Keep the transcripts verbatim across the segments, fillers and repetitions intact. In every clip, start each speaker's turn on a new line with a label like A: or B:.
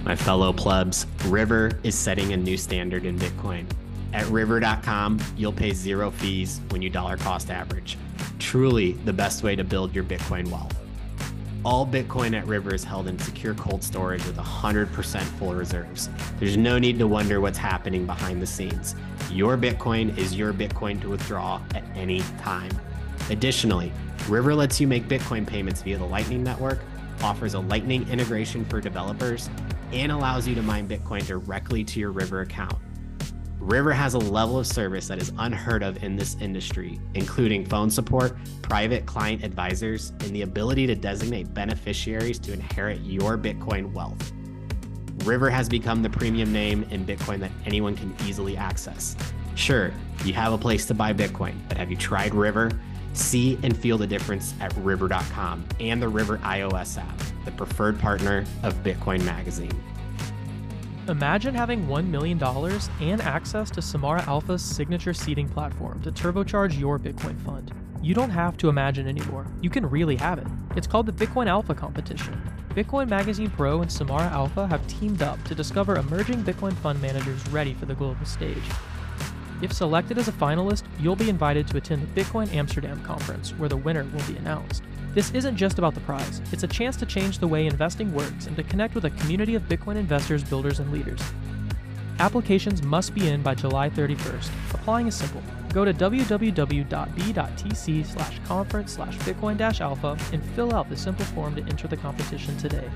A: My fellow plebs, River is setting a new standard in Bitcoin. At river dot com, you'll pay zero fees when you dollar cost average. Truly the best way to build your Bitcoin wealth. All Bitcoin at River is held in secure cold storage with one hundred percent full reserves. There's no need to wonder what's happening behind the scenes. Your Bitcoin is your Bitcoin to withdraw at any time. Additionally, River lets you make Bitcoin payments via the Lightning Network, offers a Lightning integration for developers, and allows you to mine Bitcoin directly to your River account. River has a level of service that is unheard of in this industry, including phone support, private client advisors, and the ability to designate beneficiaries to inherit your Bitcoin wealth. River has become the premium name in Bitcoin that anyone can easily access. Sure, you have a place to buy Bitcoin, but have you tried River? See and feel the difference at river dot com and the River iOS app, the preferred partner of Bitcoin Magazine.
B: Imagine having one million dollars and access to Samara Alpha's signature seeding platform to turbocharge your Bitcoin fund. You don't have to imagine anymore. You can really have it. It's called the Bitcoin Alpha Competition. Bitcoin Magazine Pro and Samara Alpha have teamed up to discover emerging Bitcoin fund managers ready for the global stage. If selected as a finalist, you'll be invited to attend the Bitcoin Amsterdam conference, where the winner will be announced. This isn't just about the prize, it's a chance to change the way investing works and to connect with a community of Bitcoin investors, builders, and leaders. Applications must be in by July thirty-first. Applying is simple. Go to w w w dot b dot t c slash conference slash bitcoin dash alpha and fill out the simple form to enter the competition today.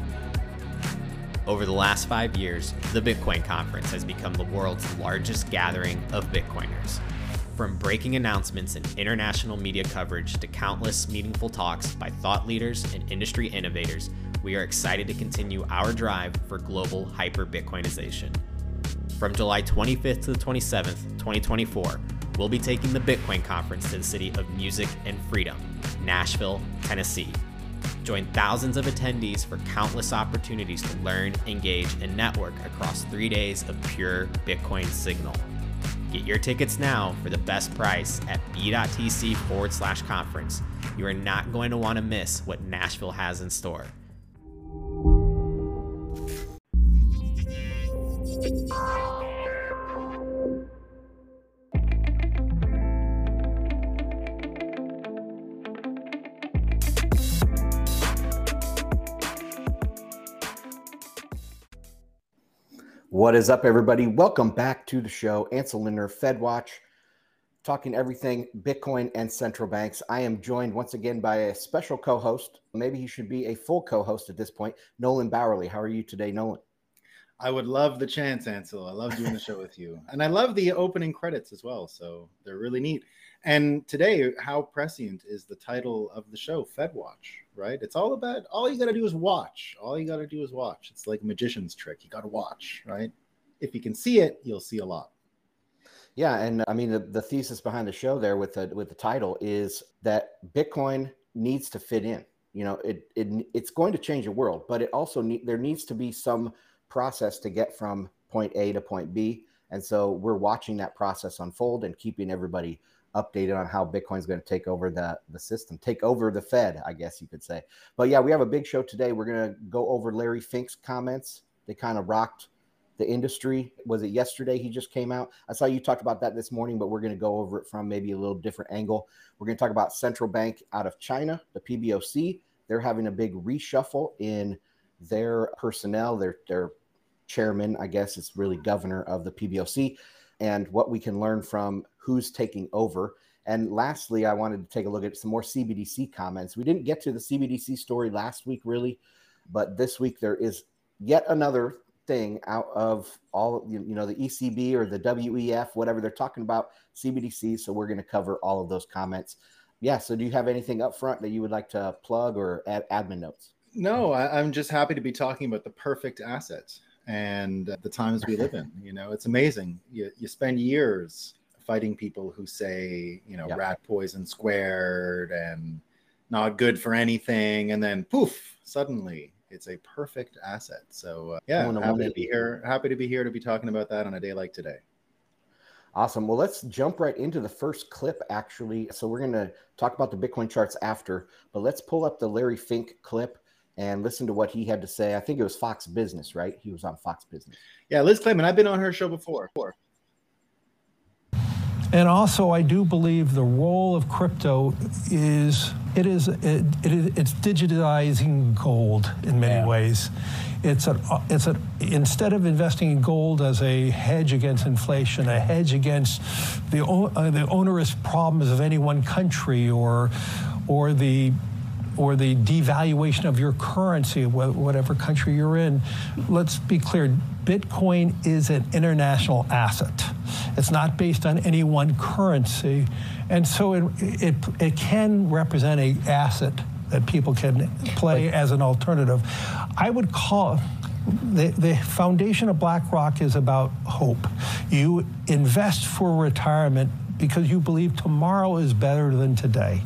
A: Over the last five years, the Bitcoin Conference has become the world's largest gathering of Bitcoiners. From breaking announcements and international media coverage to countless meaningful talks by thought leaders and industry innovators, we are excited to continue our drive for global hyper-Bitcoinization. From July twenty-fifth to the twenty-seventh, twenty twenty-four, we'll be taking the Bitcoin Conference to the city of music and freedom, Nashville, Tennessee. Join thousands of attendees for countless opportunities to learn, engage, and network across three days of pure Bitcoin signal. Get your tickets now for the best price at b.tc forward slash conference. You are not going to want to miss what Nashville has in store.
C: What is up, everybody? Welcome back to the show. Ansel Lindner, FedWatch, talking everything Bitcoin and central banks. I am joined once again by a special co-host. Maybe he should be a full co-host at this point. Nolan Bowerly. How are you today, Nolan?
D: I would love the chance, Ansel. I love doing the show with you. And I love the opening credits as well. So they're really neat. And today, how prescient is the title of the show, FedWatch, right? It's all about, all you got to do is watch. All you got to do is watch. It's like a magician's trick. You got to watch, right? If you can see it, you'll see a lot.
C: Yeah, and I mean, the, the thesis behind the show there with the, with the title is that Bitcoin needs to fit in. You know, it, it it's going to change the world, but it also need, there needs to be some process to get from point A to point B. And so we're watching that process unfold and keeping everybody updated on how Bitcoin is going to take over the, the system, take over the Fed, I guess you could say. But yeah, we have a big show today. We're going to go over Larry Fink's comments. They kind of rocked the industry. Was it yesterday he just came out? I saw you talked about that this morning, but we're going to go over it from maybe a little different angle. We're going to talk about central bank out of China, the P B O C. They're having a big reshuffle in their personnel, their, their chairman, I guess it's really governor of the P B O C, and what we can learn from who's taking over. And lastly, I wanted to take a look at some more C B D C comments. We didn't get to the C B D C story last week, really, but this week there is yet another thing out of all, you know, the E C B or the W E F, whatever, they're talking about C B D C. So we're going to cover all of those comments. Yeah. So do you have anything up front that you would like to plug or add admin notes?
D: No, I, I'm just happy to be talking about the perfect assets and the times we live in. You know, it's amazing. You, you spend years fighting people who say, you know, yep. rat poison squared and not good for anything. And then poof, suddenly it's a perfect asset. So uh, yeah, happy to be here. Happy to be here to be talking about that on a day like today.
C: Awesome. Well, let's jump right into the first clip, actually. So we're going to talk about the Bitcoin charts after, but let's pull up the Larry Fink clip and listen to what he had to say. I think it was Fox Business, right? He was on Fox Business.
D: Yeah, Liz Claman, I've been on her show before.
E: And also, I do believe the role of crypto is it is it, it is it's digitizing gold in many yeah. ways. It's a it's a instead of investing in gold as a hedge against inflation, a hedge against the uh, the onerous problems of any one country, or or the or the devaluation of your currency, whatever country you're in. Let's be clear, Bitcoin is an international asset. It's not based on any one currency. And so it, it, it can represent an asset that people can play as an alternative. I would call, the, the foundation of BlackRock is about hope. You invest for retirement because you believe tomorrow is better than today.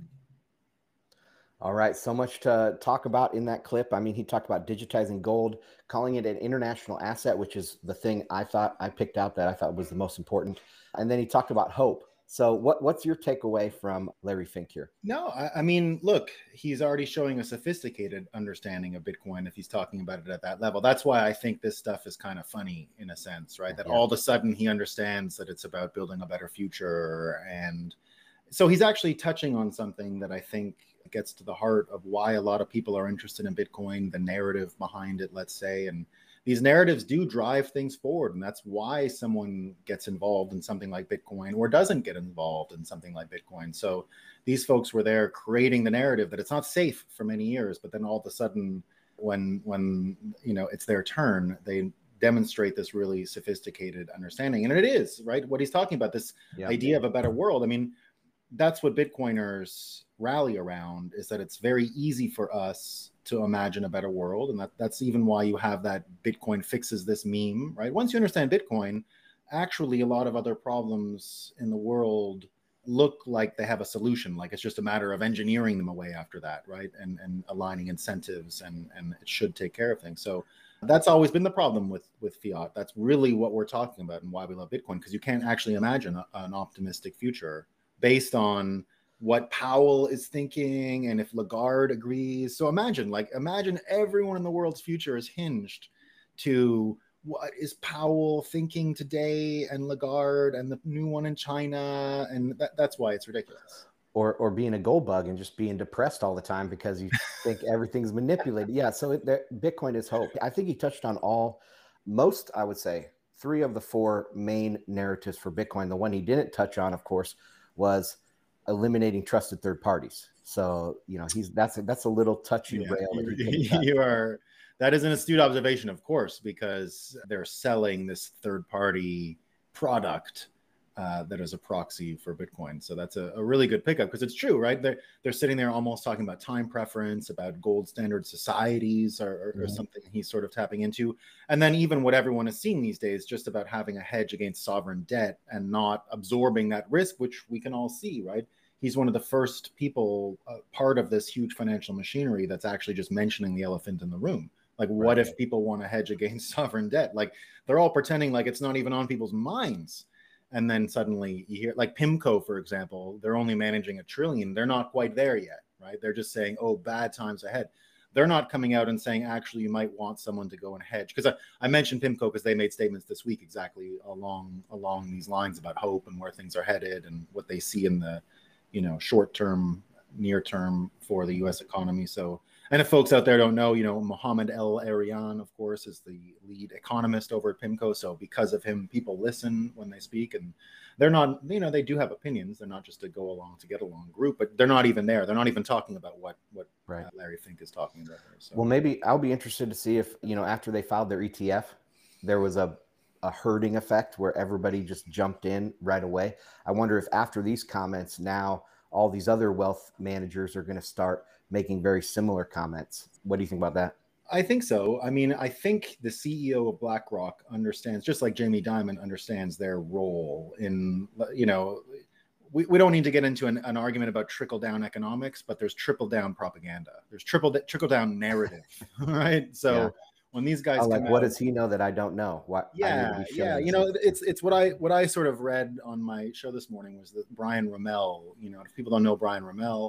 C: All right, so much to talk about in that clip. I mean, he talked about digitizing gold, calling it an international asset, which is the thing I thought I picked out that I thought was the most important. And then he talked about hope. So what, what's your takeaway from Larry Fink here?
D: No, I, I mean, look, he's already showing a sophisticated understanding of Bitcoin if he's talking about it at that level. That's why I think this stuff is kind of funny in a sense, right? That yeah. all of a sudden he understands that it's about building a better future. And so he's actually touching on something that I think gets to the heart of why a lot of people are interested in Bitcoin, the narrative behind it, let's say. And these narratives do drive things forward. And that's why someone gets involved in something like Bitcoin or doesn't get involved in something like Bitcoin. So these folks were there creating the narrative that it's not safe for many years, but then all of a sudden when, when, you know, it's their turn, they demonstrate this really sophisticated understanding. And it is, right? What he's talking about, this yeah. idea of a better world. I mean, that's what Bitcoiners rally around, is that it's very easy for us to imagine a better world. And that, that's even why you have that Bitcoin fixes this meme, right? Once you understand Bitcoin, actually a lot of other problems in the world look like they have a solution. Like it's just a matter of engineering them away after that, right? And, and aligning incentives, and, and it should take care of things. So that's always been the problem with, with fiat. That's really what we're talking about and why we love Bitcoin, because you can't actually imagine a, an optimistic future based on what Powell is thinking and if Lagarde agrees. So imagine, like, imagine everyone in the world's future is hinged to what is Powell thinking today, and Lagarde and the new one in China. And that, that's why it's ridiculous.
C: Or, or being a gold bug and just being depressed all the time because you think everything's manipulated. Yeah, so it, there, Bitcoin is hope. I think he touched on all, most, I would say, three of the four main narratives for Bitcoin. The one he didn't touch on, of course, was eliminating trusted third parties. So, you know, he's that's a, that's a little touchy yeah, rail.
D: You, you are, that is an astute observation, of course, because they're selling this third party product uh, that is a proxy for Bitcoin. So that's a, a really good pickup, because it's true, right? They're, they're sitting there almost talking about time preference, about gold standard societies, or, or, mm-hmm. or something he's sort of tapping into. And then even what everyone is seeing these days, just about having a hedge against sovereign debt and not absorbing that risk, which we can all see, right? He's one of the first people, uh, part of this huge financial machinery, that's actually just mentioning the elephant in the room. Like, what right. if people want to hedge against sovereign debt? Like, they're all pretending like it's not even on people's minds. And then suddenly you hear, like PIMCO, for example, they're only managing a trillion. They're not quite there yet, right? They're just saying, oh, bad times ahead. They're not coming out and saying, actually, you might want someone to go and hedge. Because I, I mentioned PIMCO because they made statements this week exactly along along these lines about hope and where things are headed and what they see in the, you know, short term, near term for the U S economy. So, and if folks out there don't know, you know, Mohamed El-Erian, of course, is the lead economist over at PIMCO. So because of him, people listen when they speak, and they're not, you know, they do have opinions. They're not just a go along to get along group, but they're not even there. They're not even talking about what, what right. uh, Larry Fink is talking about there. So.
C: Well, maybe I'll be interested to see if, you know, after they filed their E T F, there was a, a herding effect where everybody just jumped in right away. I wonder if after these comments, now all these other wealth managers are going to start making very similar comments. What do you think about that?
D: I think so. I mean, I think the C E O of BlackRock understands, just like Jamie Dimon understands their role in, you know, we, we don't need to get into an, an argument about trickle down economics, but there's trickle down propaganda. There's triple trickle down narrative, right? So yeah. when these guys,
C: oh, like,
D: come
C: what
D: out,
C: does he know that I don't know? What?
D: Yeah, yeah. You know, it's it's what I what I sort of read on my show this morning was that Brian Rommel. You know, if people don't know Brian Rommel,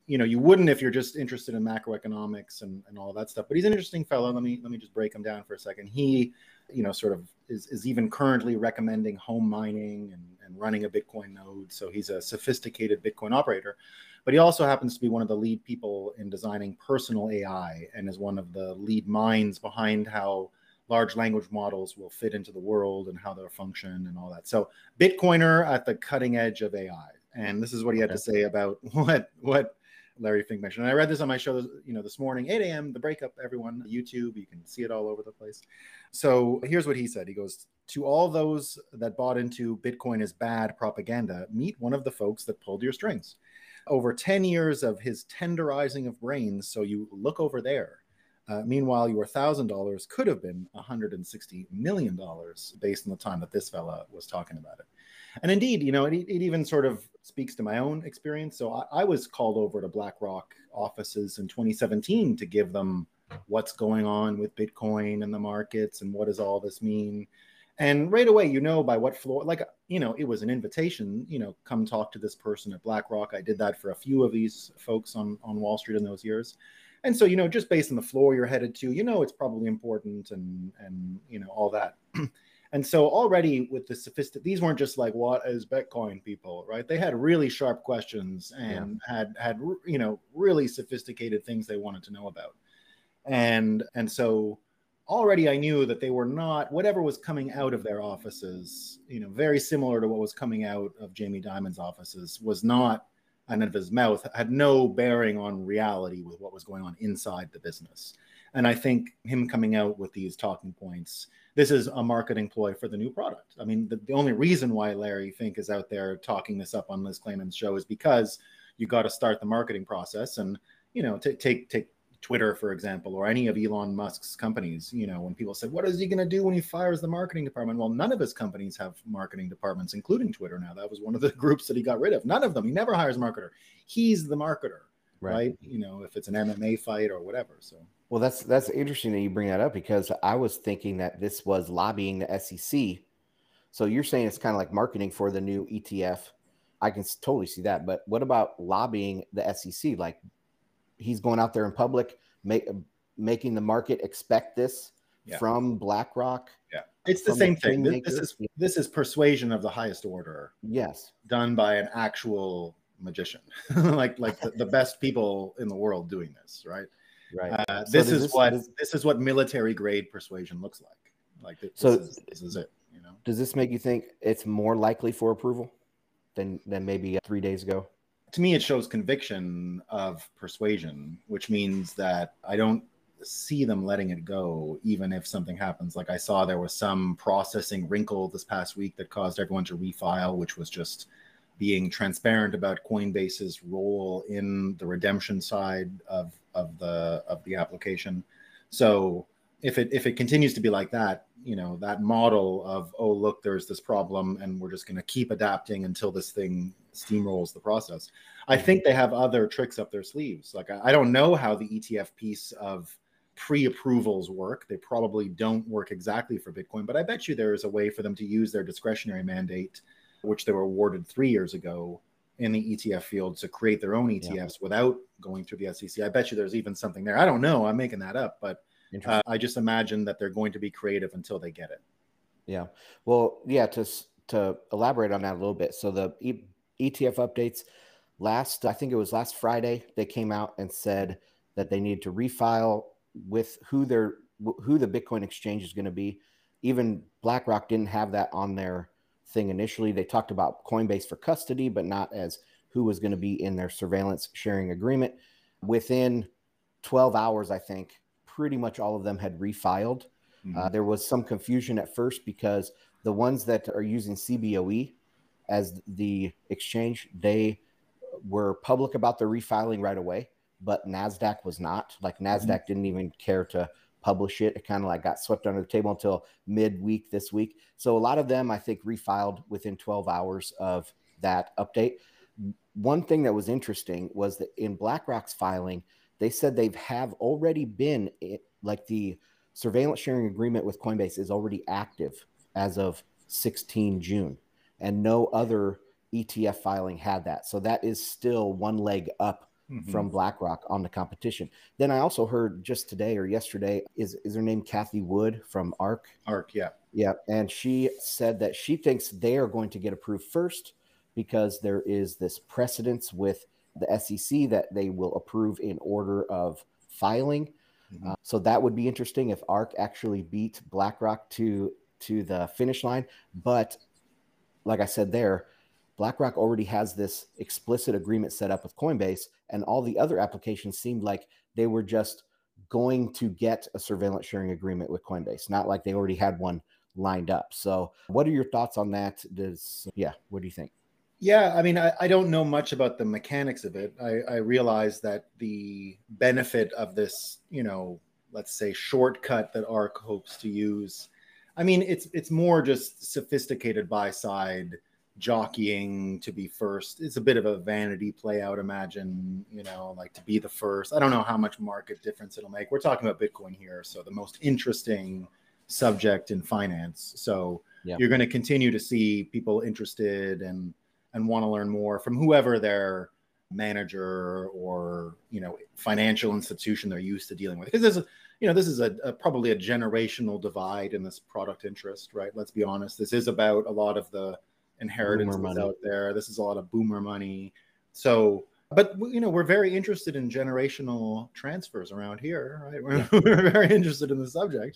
D: you know, you wouldn't if you're just interested in macroeconomics and, and all that stuff. But he's an interesting fellow. Let me let me just break him down for a second. He, you know, sort of is, is even currently recommending home mining and, and running a Bitcoin node. So he's a sophisticated Bitcoin operator. But he also happens to be one of the lead people in designing personal A I and is one of the lead minds behind how large language models will fit into the world and how they'll function and all that. So Bitcoiner at the cutting edge of A I. And this is what he had to say about what what Larry Fink mentioned. And I read this on my show, you know, this morning, eight a.m., The Breakup, everyone, YouTube, you can see it all over the place. So here's what he said. He goes, to all those that bought into Bitcoin is bad propaganda, meet one of the folks that pulled your strings. Over ten years of his tenderizing of brains, so you look over there. Uh, meanwhile, your one thousand dollars could have been one hundred sixty million dollars based on the time that this fella was talking about it. And indeed, you know, it, it even sort of speaks to my own experience. So I, I was called over to BlackRock offices in twenty seventeen to give them what's going on with Bitcoin and the markets and what does all this mean. And right away, you know, by what floor, like, you know, it was an invitation, you know, come talk to this person at BlackRock. I did that for a few of these folks on, on Wall Street in those years. And so, you know, just based on the floor you're headed to, you know, it's probably important and, and you know, all that. And so already with the sophisticated, these weren't just like, what is Bitcoin, people, right? They had really sharp questions and yeah. had, had, you know, really sophisticated things they wanted to know about. And, and so already I knew that they were not, whatever was coming out of their offices, you know, very similar to what was coming out of Jamie Dimon's offices, was not out of his mouth, had no bearing on reality with what was going on inside the business. And I think him coming out with these talking points, this is a marketing ploy for the new product. I mean, the, the only reason why Larry Fink is out there talking this up on Liz Claman's show is because you got to start the marketing process. And, you know, t- take take Twitter, for example, or any of Elon Musk's companies, you know, when people say, what is he going to do when he fires the marketing department? Well, none of his companies have marketing departments, including Twitter now. That was one of the groups that he got rid of. None of them. He never hires a marketer. He's the marketer, right? right? You know, if it's an M M A fight or whatever. So,
C: well, that's that's interesting that you bring that up, because I was thinking that this was lobbying the S E C. So you're saying it's kind of like marketing for the new E T F. I can totally see that. But what about lobbying the S E C? Like, he's going out there in public, make, making the market expect this yeah. from BlackRock.
D: Yeah, it's the same the thing. This, this is this is persuasion of the highest order.
C: Yes,
D: done by an actual magician, like like the, the best people in the world doing this, right?
C: Right.
D: Uh, so this is this, what does, this is what military grade persuasion looks like. Like this,
C: so
D: is, this is it. You know.
C: Does this make you think it's more likely for approval than than maybe three days ago?
D: To me, it shows conviction of persuasion, which means that I don't see them letting it go, even if something happens. Like I saw there was some processing wrinkle this past week that caused everyone to refile, which was just being transparent about Coinbase's role in the redemption side of, of the of the application. So if it if it continues to be like that, you know, that model of, oh, look, there's this problem and we're just going to keep adapting until this thing steamrolls the process. I think they have other tricks up their sleeves. Like, I, I don't know how the E T F piece of pre-approvals work. They probably don't work exactly for Bitcoin, but I bet you there is a way for them to use their discretionary mandate, which they were awarded three years ago in the E T F field, to create their own E T Fs yeah. without going through the S E C. I bet you there's even something there. I don't know. I'm making that up, but uh, I just imagine that they're going to be creative until they get it.
C: Yeah. Well, yeah, to, to elaborate on that a little bit. So the e- E T F updates last, I think it was last Friday, they came out and said that they need to refile with who their, who the Bitcoin exchange is going to be. Even BlackRock didn't have that on their thing initially. They talked about Coinbase for custody, but not as who was going to be in their surveillance sharing agreement. Within twelve hours, I think, pretty much all of them had refiled. Mm-hmm. Uh, there was some confusion at first because the ones that are using C B O E as the exchange, they were public about the refiling right away, but NASDAQ was not. Like NASDAQ mm-hmm. didn't even care to publish it. It kind of like got swept under the table until midweek this week. So a lot of them, I think, refiled within twelve hours of that update. One thing that was interesting was that in BlackRock's filing, they said they've have already been it, like the surveillance sharing agreement with Coinbase is already active as of sixteenth of June, and no other E T F filing had that. So that is still one leg up mm-hmm. from BlackRock on the competition. Then I also heard just today or yesterday, is, is her name Kathy Wood from ARK?
D: ARK, yeah.
C: Yeah. And she said that she thinks they are going to get approved first because there is this precedence with the S E C that they will approve in order of filing. Mm-hmm. Uh, so that would be interesting if ARK actually beat BlackRock to, to the finish line. But like I said there, BlackRock already has this explicit agreement set up with Coinbase, and all the other applications seemed like they were just going to get a surveillance sharing agreement with Coinbase, not like they already had one lined up. So what are your thoughts on that? Does, yeah, what do you think?
D: Yeah, I mean, I, I don't know much about the mechanics of it. I, I realize that the benefit of this, you know, let's say shortcut that ARK hopes to use, I mean, it's it's more just sophisticated buy side jockeying to be first. It's a bit of a vanity play, I would imagine, you know, like to be the first. I don't know how much market difference it'll make. We're talking about Bitcoin here, so the most interesting subject in finance. So yeah. You're going to continue to see people interested and and want to learn more from whoever their manager or, you know, financial institution they're used to dealing with. Because there's a, you know, this is a, a probably a generational divide in this product interest, right? Let's be honest. This is about a lot of the inheritance that's out there. This is a lot of boomer money. So, but you know, we're very interested in generational transfers around here, right? We're, yeah. we're very interested in the subject.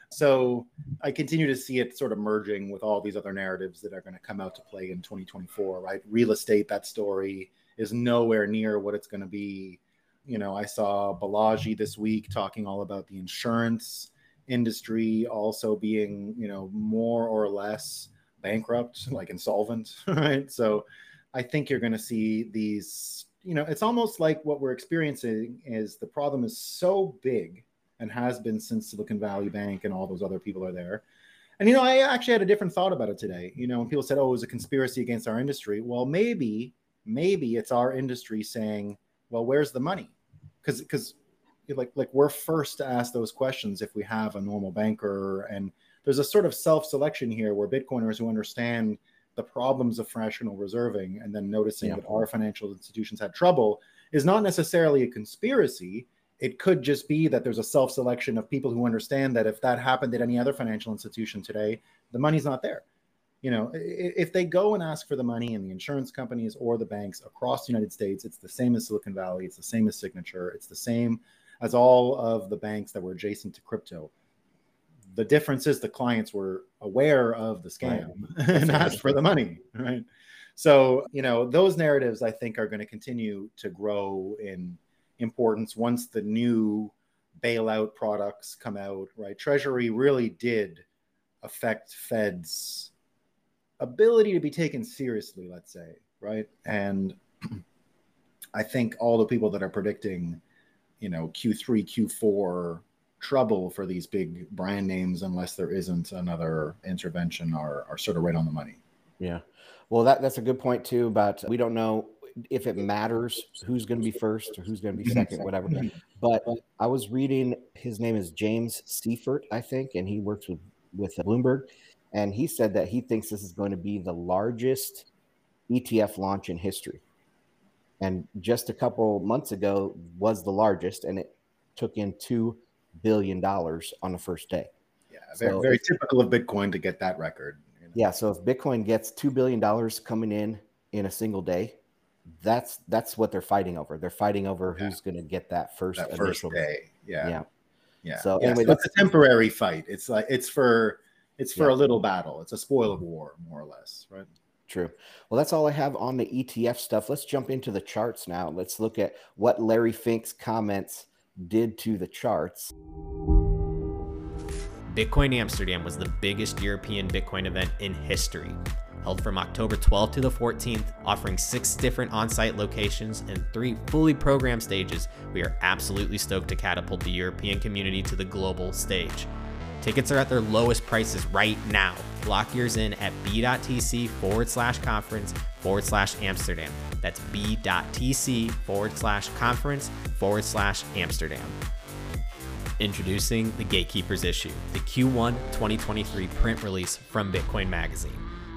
D: So I continue to see it sort of merging with all these other narratives that are going to come out to play in twenty twenty-four, right? Real estate, that story is nowhere near what it's going to be. You know, I saw Balaji this week talking all about the insurance industry also being, you know, more or less bankrupt, like insolvent, right? So I think you're going to see these, you know, it's almost like what we're experiencing is the problem is so big and has been since Silicon Valley Bank and all those other people are there. And, you know, I actually had a different thought about it today. You know, when people said, oh, it was a conspiracy against our industry. Well, maybe, maybe it's our industry saying, well, where's the money? Because, because like, like we're first to ask those questions if we have a normal banker. And there's a sort of self-selection here where Bitcoiners who understand the problems of fractional reserving and then noticing yeah. that our financial institutions had trouble is not necessarily a conspiracy. It could just be that there's a self-selection of people who understand that if that happened at any other financial institution today, the money's not there. You know, if they go and ask for the money in the insurance companies or the banks across the United States, it's the same as Silicon Valley. It's the same as Signature. It's the same as all of the banks that were adjacent to crypto. The difference is the clients were aware of the scam right. and asked for the money, right? So, you know, those narratives, I think, are going to continue to grow in importance once the new bailout products come out, right? Treasury really did affect Fed's ability to be taken seriously, let's say, right? And I think all the people that are predicting, you know, Q three, Q four trouble for these big brand names, unless there isn't another intervention, are, are sort of right on the money.
C: Yeah. Well, that, that's a good point too, but we don't know if it matters who's going to be first or who's going to be second, whatever. But I was reading, his name is James Seifert, I think, and he works with, with Bloomberg. And he said that he thinks this is going to be the largest E T F launch in history. And just a couple months ago was the largest, and it took in two billion dollars on the first day.
D: Yeah, very, so very if, typical of Bitcoin to get that record.
C: You know? Yeah, so if Bitcoin gets two billion dollars coming in in a single day, that's that's what they're fighting over. They're fighting over yeah. who's going to get that first
D: that first day. Yeah,
C: yeah,
D: yeah.
C: So
D: yeah,
C: anyway,
D: so that's a temporary fight. It's like it's for it's for yeah. a little battle. It's a spoil of war, more or less, right?
C: True. Well, that's all I have on the E T F stuff. Let's jump into the charts now. Let's look at what Larry Fink's comments did to the charts.
A: Bitcoin Amsterdam was the biggest European Bitcoin event in history. Held from October twelfth to the fourteenth, offering six different on-site locations and three fully programmed stages, we are absolutely stoked to catapult the European community to the global stage. Tickets are at their lowest prices right now. Lock yours in at b.tc forward slash conference forward slash Amsterdam. That's b.tc forward slash conference forward slash Amsterdam. Introducing the Gatekeepers issue, the Q one twenty twenty-three print release from Bitcoin Magazine.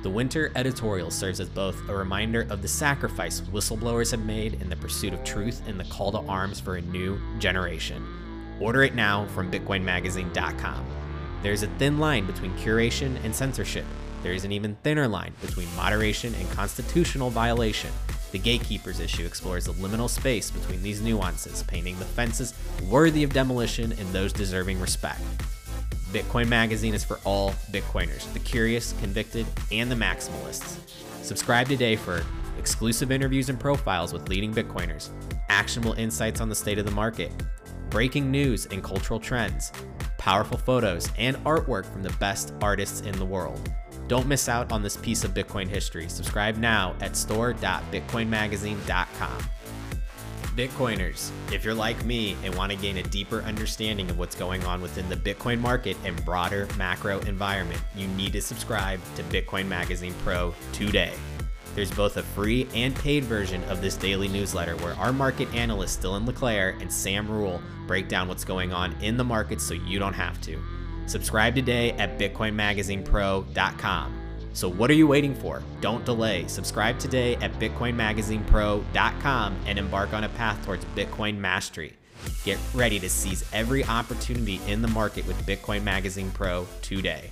A: The winter editorial serves as both a reminder of the sacrifice whistleblowers have made in the pursuit of truth and the call to arms for a new generation. Order it now from bitcoin magazine dot com. There's a thin line between curation and censorship. There is an even thinner line between moderation and constitutional violation. The Gatekeepers issue explores the liminal space between these nuances, painting the fences worthy of demolition and those deserving respect. Bitcoin Magazine is for all Bitcoiners, the curious, convicted, and the maximalists. Subscribe today for exclusive interviews and profiles with leading Bitcoiners, actionable insights on the state of the market, breaking news and cultural trends, powerful photos, and artwork from the best artists in the world. Don't miss out on this piece of Bitcoin history. Subscribe now at store dot bitcoin magazine dot com. Bitcoiners, if you're like me and want to gain a deeper understanding of what's going on within the Bitcoin market and broader macro environment, you need to subscribe to Bitcoin Magazine Pro today. There's both a free and paid version of this daily newsletter where our market analysts Dylan LeClaire and Sam Rule break down what's going on in the market so you don't have to. Subscribe today at bitcoin magazine pro dot com. So what are you waiting for? Don't delay. Subscribe today at bitcoin magazine pro dot com and embark on a path towards Bitcoin mastery. Get ready to seize every opportunity in the market with Bitcoin Magazine Pro today.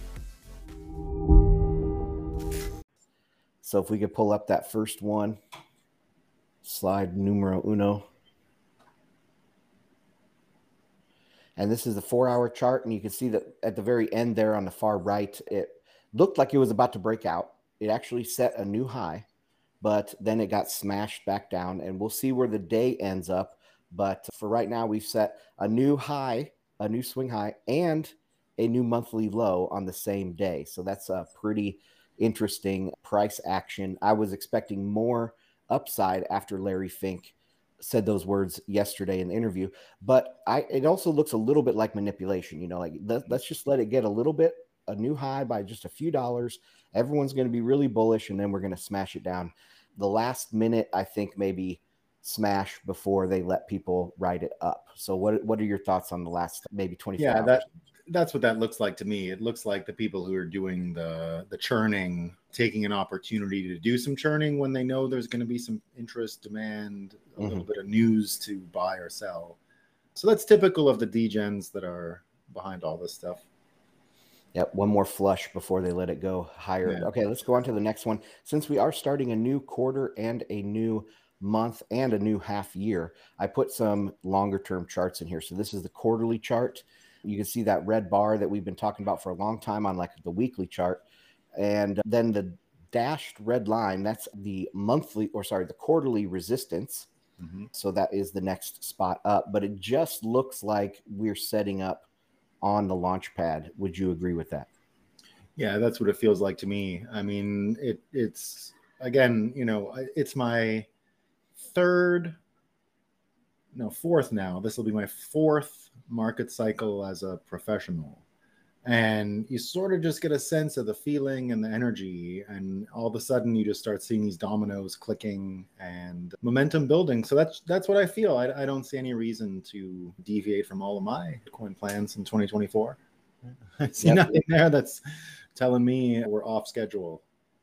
C: So if we could pull up that first one, slide numero uno. And this is the four-hour chart, and you can see that at the very end there on the far right, it looked like it was about to break out. It actually set a new high, but then it got smashed back down, and we'll see where the day ends up. But for right now, we've set a new high, a new swing high, and a new monthly low on the same day. So that's a pretty interesting price action. I was expecting more upside after Larry Fink said those words yesterday in the interview, but I it also looks a little bit like manipulation. You know, like let, let's just let it get a little bit, a new high by just a few dollars. Everyone's going to be really bullish, and then we're going to smash it down. The last minute, I think, maybe smash before they let people ride it up. So what what are your thoughts on the last maybe twenty-four
D: yeah,
C: hours?
D: that that's what that looks like to me. It looks like the people who are doing the the churning, taking an opportunity to do some churning when they know there's going to be some interest, demand, a mm-hmm. little bit of news to buy or sell. So that's typical of the degens that are behind all this stuff.
C: Yep, one more flush before they let it go higher. Yeah. Okay, let's go on to the next one. Since we are starting a new quarter and a new month and a new half year, I put some longer term charts in here. So this is the quarterly chart. You can see that red bar that we've been talking about for a long time on like the weekly chart. And then the dashed red line, that's the monthly, or sorry, the quarterly resistance. Mm-hmm. So that is the next spot up. But it just looks like we're setting up on the launch pad. Would you agree with that?
D: Yeah, that's what it feels like to me. I mean, it it's, again, you know, it's my third, no, fourth now. This will be my fourth market cycle as a professional. And you sort of just get a sense of the feeling and the energy. And all of a sudden you just start seeing these dominoes clicking and momentum building. So that's that's what I feel. I, I don't see any reason to deviate from all of my Bitcoin plans in twenty twenty-four. I see yep. nothing there that's telling me we're off schedule.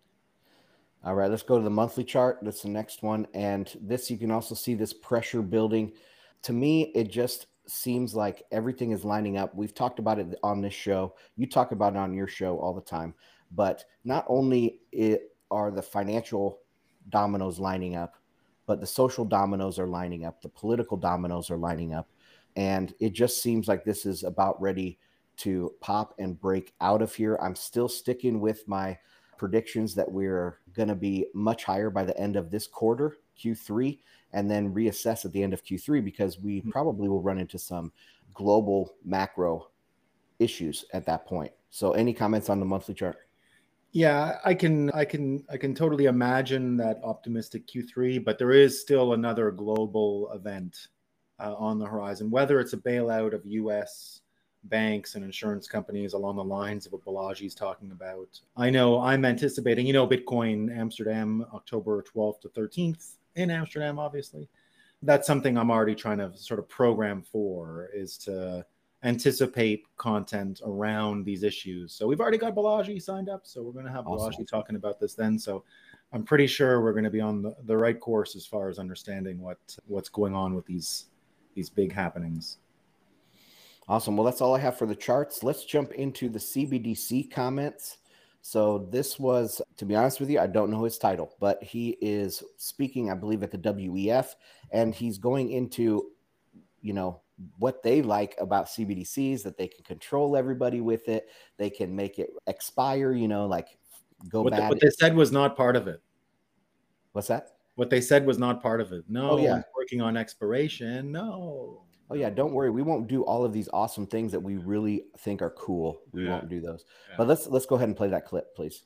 C: All right, let's go to the monthly chart. That's the next one. And this, you can also see this pressure building. To me, it just seems like everything is lining up. We've talked about it on this show. You talk about it on your show all the time. But not only it are the financial dominoes lining up, but the social dominoes are lining up. The political dominoes are lining up. And it just seems like this is about ready to pop and break out of here. I'm still sticking with my predictions that we're going to be much higher by the end of this quarter, Q three, and then reassess at the end of Q three, because we probably will run into some global macro issues at that point. So any comments on the monthly chart?
D: Yeah, I can I can I can totally imagine that optimistic Q three, but there is still another global event uh, on the horizon, whether it's a bailout of U S banks and insurance companies along the lines of what Balaji's talking about. I know I'm anticipating, you know, Bitcoin Amsterdam, October twelfth to thirteenth in Amsterdam, obviously. That's something I'm already trying to sort of program for, is to anticipate content around these issues. So we've already got Balaji signed up, so we're going to have awesome. Balaji talking about this then. So I'm pretty sure we're going to be on the, the right course as far as understanding what what's going on with these these big happenings.
C: Awesome. Well, that's all I have for the charts. Let's jump into the C B D C comments. So this was, to be honest with you, I don't know his title, but he is speaking, I believe, at the W E F, and he's going into, you know, what they like about C B D Cs, that they can control everybody with it. They can make it expire, you know, like go
D: what
C: bad.
D: The, what they said was not part of it.
C: What's that?
D: What they said was not part of it. No,
C: oh, yeah.
D: I'm working on expiration. No.
C: Oh, yeah. Don't worry. We won't do all of these awesome things that we really think are cool. We
D: yeah.
C: won't do those.
D: Yeah.
C: But let's let's go ahead and play that clip, please.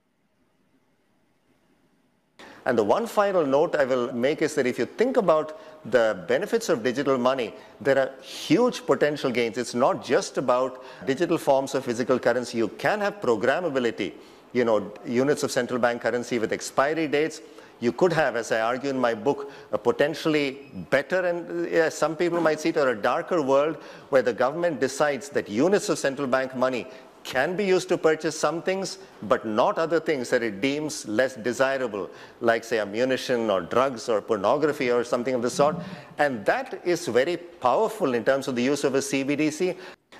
F: And the one final note I will make is that if you think about the benefits of digital money, there are huge potential gains. It's not just about digital forms of physical currency. You can have programmability, you know, units of central bank currency with expiry dates. You could have, as I argue in my book, a potentially better and yeah, some people might see it, or a darker world where the government decides that units of central bank money can be used to purchase some things, but not other things that it deems less desirable, like say ammunition or drugs or pornography or something of the sort. And that is very powerful in terms of the use of a C B D C.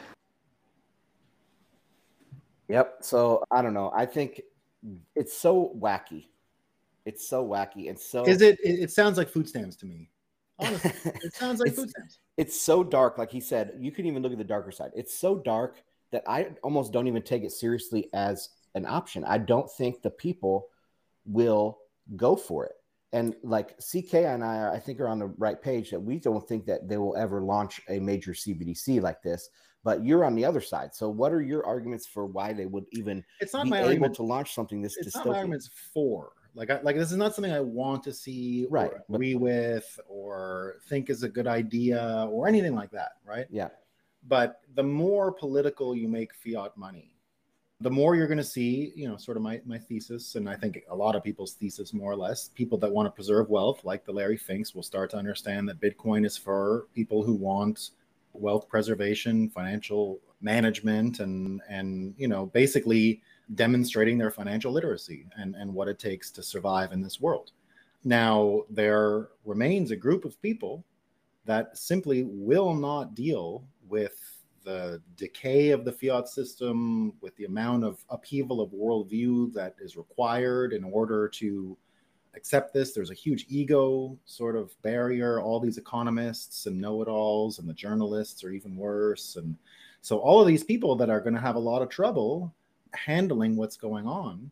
C: Yep. So I don't know. I think it's so wacky. It's so wacky and so.
D: Is it? It sounds like food stamps to me. Honestly, it sounds like food stamps.
C: It's so dark. Like he said, you can even look at the darker side. It's so dark that I almost don't even take it seriously as an option. I don't think the people will go for it. And like C K and I, are, I think are on the right page that we don't think that they will ever launch a major C B D C like this. But you're on the other side. So what are your arguments for why they would even
D: it's not
C: be
D: my
C: able
D: argument.
C: to launch something this
D: it's
C: dystopian?
D: Not my arguments for. Like, I, like this is not something I want to see
C: right.
D: or agree but, with or think is a good idea or anything like that, right?
C: Yeah.
D: But the more political you make fiat money, the more you're going to see, you know, sort of my, my thesis, and I think a lot of people's thesis, more or less, people that want to preserve wealth, like the Larry Finks, will start to understand that Bitcoin is for people who want wealth preservation, financial management, and, and you know, basically demonstrating their financial literacy and, and what it takes to survive in this world. Now, there remains a group of people that simply will not deal with the decay of the fiat system, with the amount of upheaval of worldview that is required in order to accept this. There's a huge ego sort of barrier. All these economists and know-it-alls and the journalists are even worse. And so all of these people that are going to have a lot of trouble handling what's going on,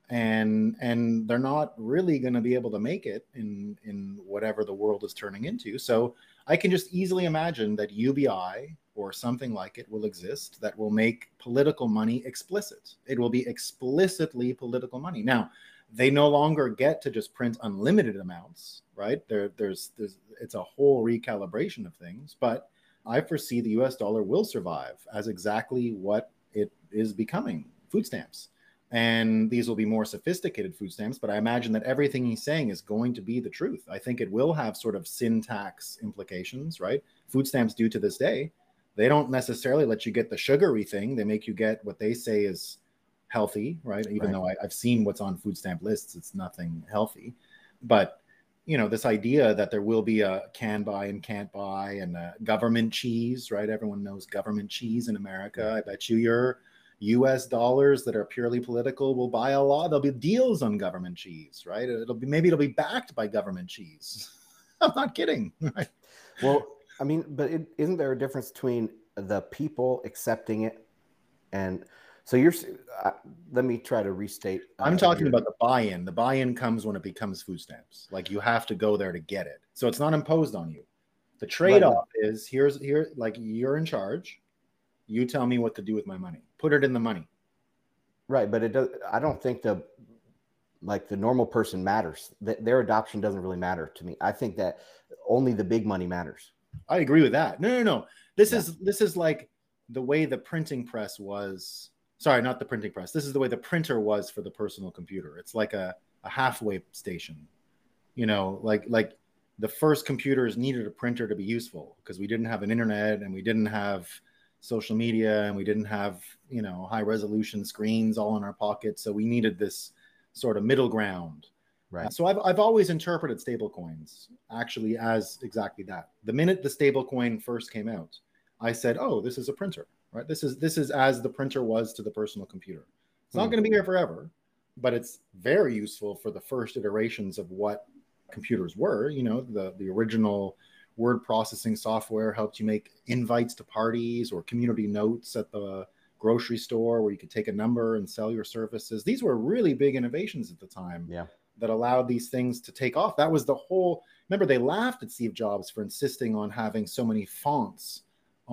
D: and and they're not really going to be able to make it in in whatever the world is turning into. So I can just easily imagine that U B I or something like it will exist that will make political money explicit. It will be explicitly political money. Now, they no longer get to just print unlimited amounts, right? There, there's, there's, it's a whole recalibration of things, but I foresee the U S dollar will survive as exactly what it is becoming, food stamps. And these will be more sophisticated food stamps, but I imagine that everything he's saying is going to be the truth. I think it will have sort of syntax implications, right? Food stamps do to this day. They don't necessarily let you get the sugary thing. They make you get what they say is healthy, right? Even right. though I, I've seen what's on food stamp lists, it's nothing healthy. But, you know, this idea that there will be a can buy and can't buy and a government cheese, right? Everyone knows government cheese in America. I bet you your U S dollars that are purely political will buy a lot. There'll be deals on government cheese, right? It'll be, maybe it'll be backed by government cheese. I'm not kidding. Right?
C: Well, I mean, but it, isn't there a difference between the people accepting it and so you're, uh, let me try to restate.
D: Uh, I'm talking your, about the buy-in. The buy-in comes when it becomes food stamps. Like you have to go there to get it. So it's not imposed on you. The trade-off right. is here's here, like you're in charge. You tell me what to do with my money. Put it in the money.
C: Right. But it does, I don't think the, like the normal person matters. That their adoption doesn't really matter to me. I think that only the big money matters.
D: I agree with that. No, no, no. This
C: yeah.
D: is, this is like the way the printing press was. Sorry, not the printing press. This is the way the printer was for the personal computer. It's like a, a halfway station. You know, like like the first computers needed a printer to be useful because we didn't have an internet and we didn't have social media, and we didn't have, you know, high resolution screens all in our pockets. So we needed this sort of middle ground.
C: Right.
D: Uh, so I've, I've always interpreted stablecoins actually as exactly that. The minute the stablecoin first came out, I said, oh, this is a printer, right? This is, this is as the printer was to the personal computer. It's not mm. going to be here forever, but it's very useful for the first iterations of what computers were. You know, the, the original word processing software helped you make invites to parties or community notes at the grocery store where you could take a number and sell your services. These were really big innovations at the time.
C: Yeah.
D: That allowed these things to take off. That was the whole, remember they laughed at Steve Jobs for insisting on having so many fonts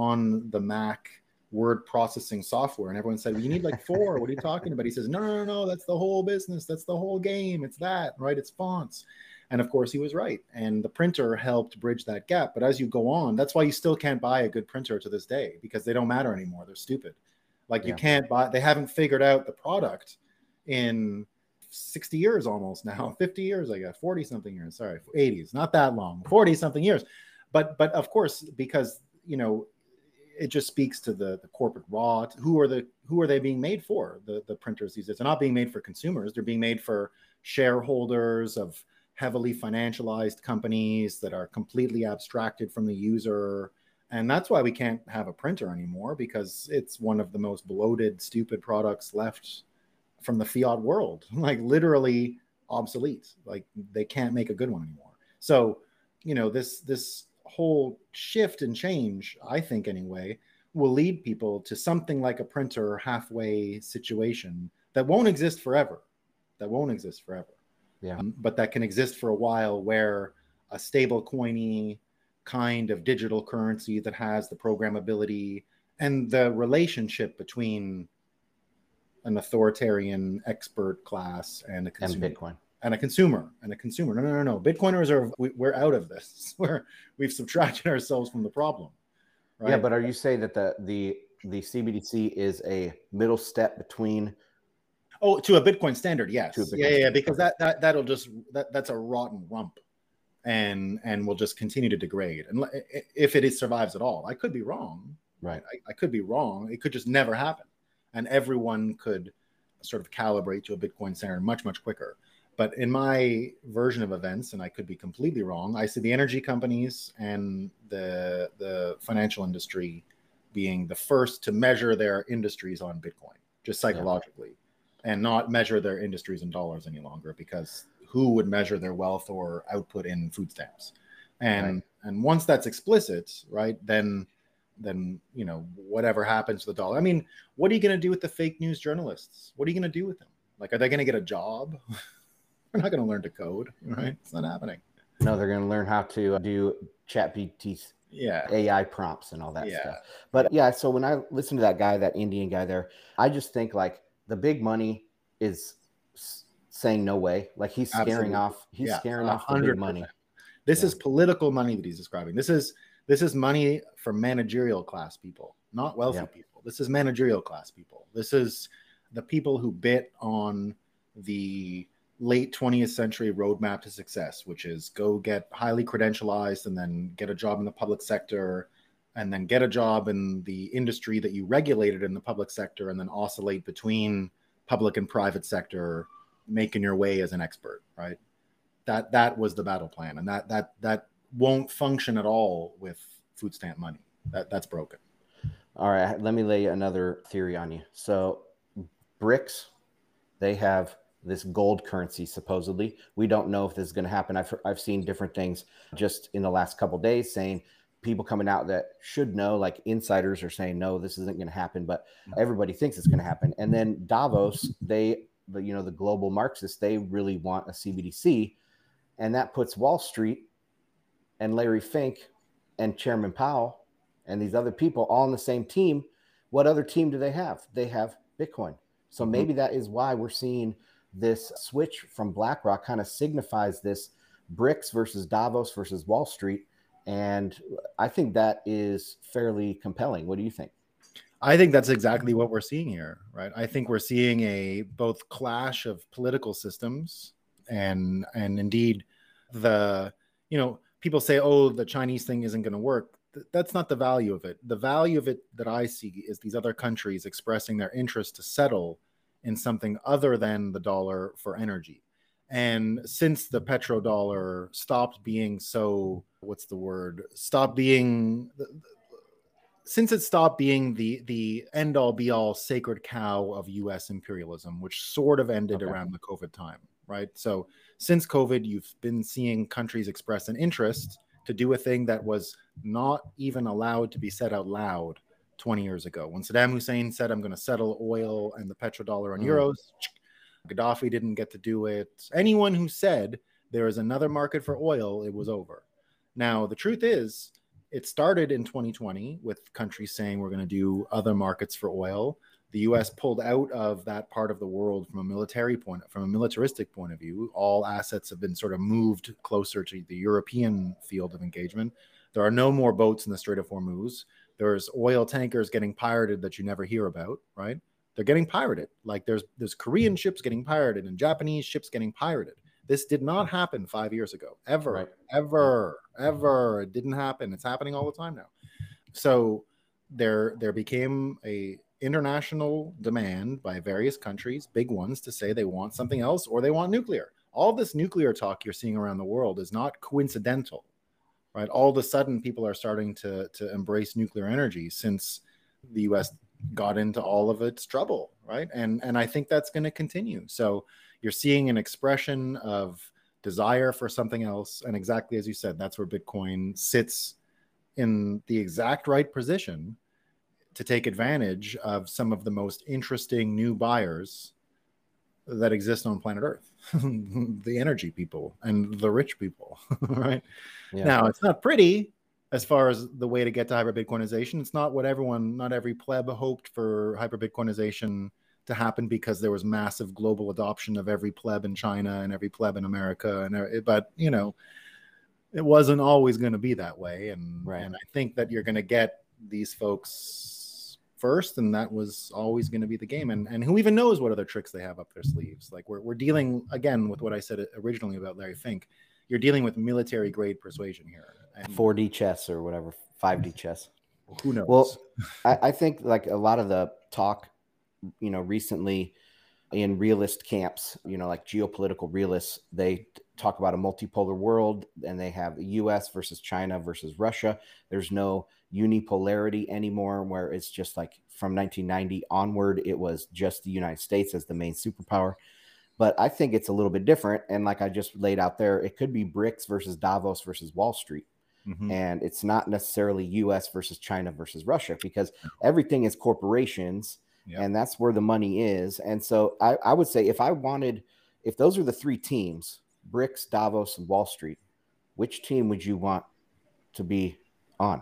D: on the Mac word processing software. And everyone said, well, you need like four. What are you talking about? He says, no, no, no, no, that's the whole business. That's the whole game. It's that, right? It's fonts. And of course he was right. And the printer helped bridge that gap. But as you go on, that's why you still can't buy a good printer to this day, because they don't matter anymore. They're stupid. Like yeah. you can't buy, they haven't figured out the product in sixty years almost now, fifty years, I guess, forty something years, sorry, eighties, not that long, forty something years. But, but of course, because, you know, it just speaks to the, the corporate rot. Who are the, who are they being made for? The, the printers these days, they're not being made for consumers. They're being made for shareholders of heavily financialized companies that are completely abstracted from the user. And that's why we can't have a printer anymore, because it's one of the most bloated, stupid products left from the fiat world, like literally obsolete. Like they can't make a good one anymore. So, you know, this, this whole shift and change, I think anyway, will lead people to something like a printer halfway situation that won't exist forever, that won't exist forever.
C: Yeah.
D: Um, but that can exist for a while, where a stable coiny kind of digital currency that has the programmability and the relationship between an authoritarian expert class and a consumer
C: and Bitcoin
D: and a consumer and a consumer. No, no, no, no. Bitcoiners are, we, we're out of this. We're, we've subtracted ourselves from the problem. Right?
C: Yeah. But are you saying that the, the, the C B D C is a middle step between?
D: Oh, to a Bitcoin standard. Yes.
C: To a Bitcoin
D: yeah.
C: standard.
D: Yeah. Because that, that, that'll just, that, that's a rotten rump, and, and will just continue to degrade. And if it is, survives at all, I could be wrong.
C: Right.
D: I, I could be wrong. It could just never happen. And everyone could sort of calibrate to a Bitcoin standard much, much quicker. But in my version of events, and I could be completely wrong, I see the energy companies and the, the financial industry being the first to measure their industries on Bitcoin, just psychologically, yeah. and not measure their industries in dollars any longer, because who would measure their wealth or output in food stamps? And, right. and once that's explicit, right, then then, you know, whatever happens to the dollar. I mean, what are you going to do with the fake news journalists? What are you going to do with them? Like, are they going to get a job? They're not going to learn to code, right? It's not happening.
C: No, they're going to learn how to do ChatGPT,
D: yeah,
C: A I prompts and all that
D: yeah.
C: stuff. But yeah, so when I listen to that guy, that Indian guy there, I just think like the big money is saying no way. Like he's scaring Absolutely. off, he's yeah, scaring off the big money.
D: This
C: yeah.
D: is political money that he's describing. This is This is money for managerial class people, not wealthy yeah. people. This is managerial class people. This is the people who bit on the late twentieth century roadmap to success, which is go get highly credentialized and then get a job in the public sector, and then get a job in the industry that you regulated in the public sector, and then oscillate between public and private sector, making your way as an expert, right? That that was the battle plan, and that that that won't function at all with food stamp money. That that's broken.
C: All right, let me lay another theory on you. So BRICS, they have this gold currency supposedly. We don't know if this is going to happen. I've I've seen different things just in the last couple of days saying people coming out that should know, like insiders are saying no, this isn't going to happen, but everybody thinks it's going to happen. And then Davos, they, the, you know, the global Marxists, they really want a C B D C, and that puts Wall Street and Larry Fink and Chairman Powell and these other people all on the same team. What other team do they have? They have Bitcoin. So mm-hmm. maybe that is why we're seeing this switch from BlackRock kind of signifies this BRICS versus Davos versus Wall Street. And I think that is fairly compelling. What do you think?
D: I think that's exactly what we're seeing here, right? I think we're seeing a both clash of political systems and, and indeed the, you know, people say, oh, the Chinese thing isn't going to work. th- that's not the value of it. The value of it that I see is these other countries expressing their interest to settle in something other than the dollar for energy. And since the petrodollar stopped being so, what's the word? Stopped being, since it stopped being the the end all be all sacred cow of U S imperialism, which sort of ended okay. around the COVID time, right? So since COVID, you've been seeing countries express an interest to do a thing that was not even allowed to be said out loud twenty years ago. When Saddam Hussein said, I'm going to settle oil and the petrodollar on mm. euros, Gaddafi didn't get to do it. Anyone who said there is another market for oil, it was over. Now, the truth is, it started in twenty twenty with countries saying we're going to do other markets for oil. The U S pulled out of that part of the world from a military point, from a militaristic point of view. All assets have been sort of moved closer to the European field of engagement. There are no more boats in the Strait of Hormuz. There's oil tankers getting pirated that you never hear about, right? They're getting pirated. Like there's there's Korean ships getting pirated and Japanese ships getting pirated. This did not happen five years ago, ever, right. ever, ever. It didn't happen. It's happening all the time now. So there, there became a international demand by various countries, big ones, to say they want something else or they want nuclear. All this nuclear talk you're seeing around the world is not coincidental, right? All of a sudden, people are starting to, to embrace nuclear energy since the U S got into all of its trouble, right? And, and I think that's going to continue. So you're seeing an expression of desire for something else. And exactly as you said, that's where Bitcoin sits in the exact right position to take advantage of some of the most interesting new buyers that exist on planet Earth, the energy people and the rich people, right? Yeah. Now, it's not pretty as far as the way to get to hyper Bitcoinization. It's not what everyone, not every pleb hoped for hyper Bitcoinization to happen because there was massive global adoption of every pleb in China and every pleb in America. And but, you know, it wasn't always going to be that way. And, right. and I think that you're going to get these folks first, and that was always going to be the game. And, and who even knows what other tricks they have up their sleeves? Like we're, we're dealing, again, with what I said originally about Larry Fink. You're dealing with military grade persuasion here. And
C: four D chess or whatever, five D chess.
D: Who knows?
C: Well, I, I think like a lot of the talk, you know, recently in realist camps, you know, like geopolitical realists, they talk about a multipolar world and they have the U S versus China versus Russia. There's no unipolarity anymore where it's just like from nineteen ninety onward, it was just the United States as the main superpower. But I think it's a little bit different. And like I just laid out there, it could be BRICS versus Davos versus Wall Street. Mm-hmm. And it's not necessarily U S versus China versus Russia because everything is corporations. Yep. And that's where the money is. And so I, I would say if I wanted, if those are the three teams, BRICS, Davos, and Wall Street, which team would you want to be on?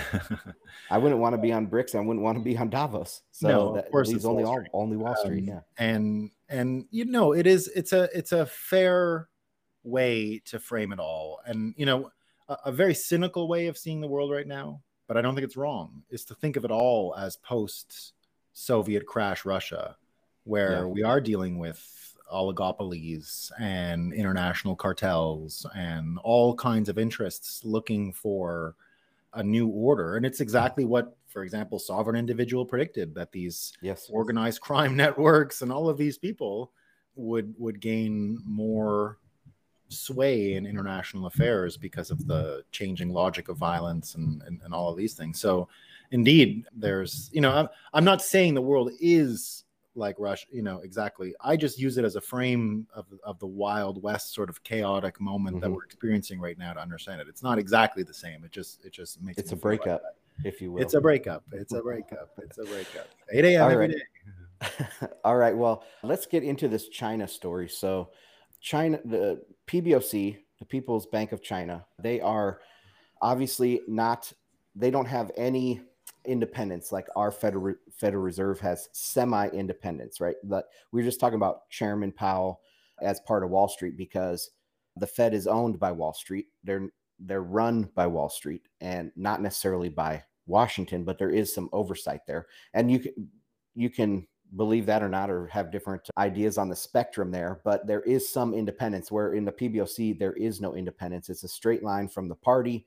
C: I wouldn't want to be on BRICS. I wouldn't want to be on Davos. So
D: no,
C: that
D: of course
C: leaves
D: it's
C: only
D: Wall
C: all, only Wall Street.
D: Um,
C: yeah.
D: And, and, you know, it is, it's a, it's a fair way to frame it all. And, you know, a, a very cynical way of seeing the world right now, but I don't think it's wrong, is to think of it all as post Soviet crash Russia, where yeah. we are dealing with oligopolies and international cartels and all kinds of interests looking for a new order. And it's exactly what, for example, Sovereign Individual predicted, that these yes. organized crime networks and all of these people would would gain more sway in international affairs because of the changing logic of violence and, and, and all of these things. So indeed, there's, you know, I'm, I'm not saying the world is like Russia, you know, exactly. I just use it as a frame of, of the Wild West sort of chaotic moment mm-hmm. that we're experiencing right now to understand it. It's not exactly the same. It just, it just makes
C: it's a breakup, like if you will.
D: It's a breakup. It's a breakup. It's a breakup. eight a.m. every
C: right.
D: day.
C: All right. Well, let's get into this China story. So China, the P B O C, the People's Bank of China, they are obviously not, they don't have any independence like our Federal Federal Reserve has semi-independence, right? But we were just talking about Chairman Powell as part of Wall Street because the Fed is owned by Wall Street. They're they're run by Wall Street and not necessarily by Washington, but there is some oversight there. And you can you can believe that or not, or have different ideas on the spectrum there, but there is some independence where in the P B O C, there is no independence. It's a straight line from the party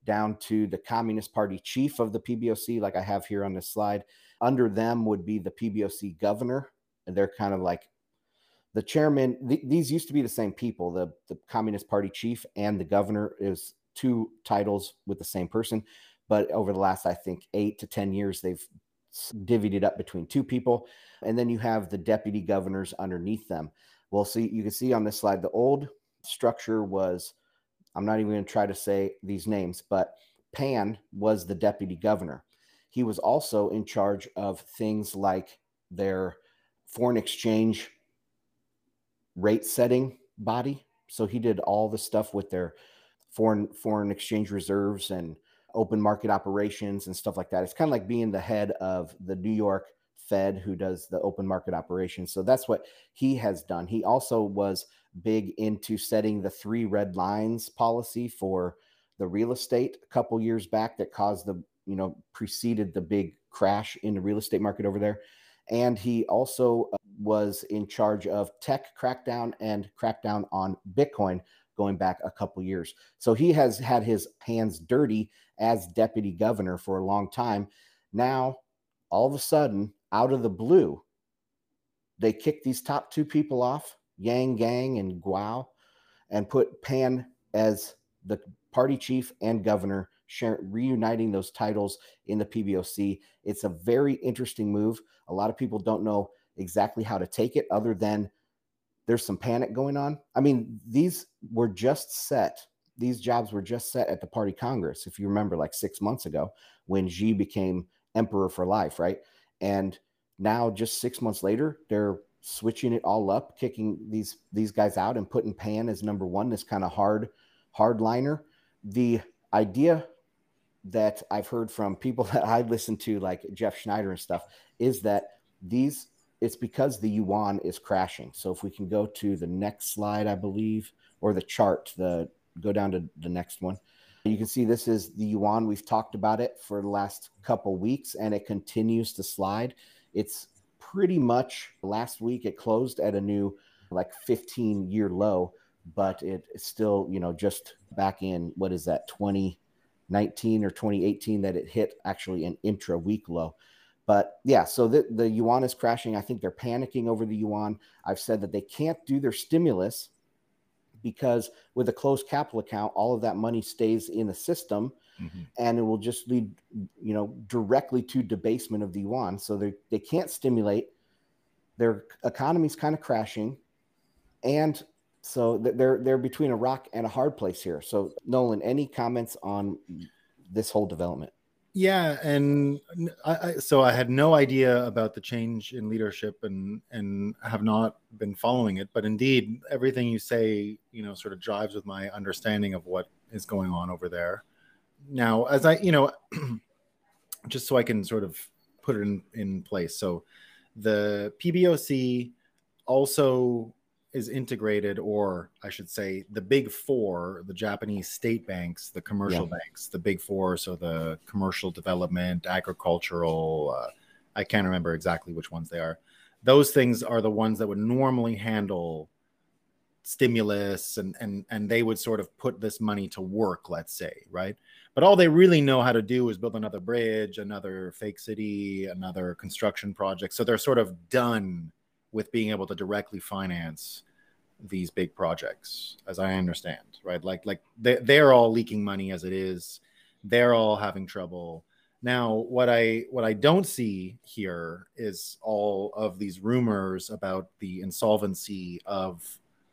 C: down to the Communist Party chief of the P B O C, like I have here on this slide. Under them would be the P B O C governor, and they're kind of like the chairman. Th- these used to be the same people. The, the Communist Party chief and the governor is two titles with the same person. But over the last, I think, eight to ten years, they've divvied it up between two people. And then you have the deputy governors underneath them. Well, see, you can see on this slide, the old structure was, I'm not even going to try to say these names, but Pan was the deputy governor. He was also in charge of things like their foreign exchange rate setting body. So he did all the stuff with their foreign foreign exchange reserves and open market operations and stuff like that. It's kind of like being the head of the New York Fed, who does the open market operations. So that's what he has done. He also was big into setting the three red lines policy for the real estate a couple years back that caused the, you know, preceded the big crash in the real estate market over there. And he also was in charge of tech crackdown and crackdown on Bitcoin going back a couple years. So he has had his hands dirty as deputy governor for a long time. Now, all of a sudden, out of the blue, they kick these top two people off, Yang Gang and Guo, and put Pan as the party chief and governor, share, reuniting those titles in the P B O C. It's a very interesting move. A lot of people don't know exactly how to take it, other than there's some panic going on. I mean, these were just set. These jobs were just set at the party Congress, if you remember, like six months ago when Xi became emperor for life, right? And now, just six months later, they're switching it all up, kicking these these guys out and putting Pan as number one, this kind of hard hardliner. The idea that I've heard from people that I listen to, like Jeff Schneider and stuff, is that these it's because the yuan is crashing. So if we can go to the next slide, I believe, or the chart, the go down to the next one. You can see this is the yuan. We've talked about it for the last couple weeks, and it continues to slide. It's pretty much, last week it closed at a new like fifteen year low, but it's still, you know, just back in, what is that, twenty nineteen or twenty eighteen that it hit actually an intra week low. But yeah, so the, the yuan is crashing. I think they're panicking over the yuan. I've said that they can't do their stimulus because with a closed capital account, all of that money stays in the system, mm-hmm. and it will just lead, you know, directly to debasement of the yuan. So they they can't stimulate. Their economy's kind of crashing, and so they're they're between a rock and a hard place here. So Nolan, any comments on this whole development?
D: Yeah, and I, I, so I had no idea about the change in leadership, and and have not been following it. But indeed, everything you say, you know, sort of jives with my understanding of what is going on over there. Now, as I, you know, just so I can sort of put it in, in place. So the P B O C also is integrated, or I should say the big four, the Japanese state banks, the commercial yeah. banks, the big four. So the commercial development, agricultural, uh, I can't remember exactly which ones they are. Those things are the ones that would normally handle stimulus, and, and, and they would sort of put this money to work, let's say, right? But all they really know how to do is build another bridge, another fake city, another construction project. So they're sort of done with being able to directly finance these big projects, as I understand, right? Like, like they, they're all leaking money as it is. They're all having trouble. Now, what I what I don't see here is all of these rumors about the insolvency of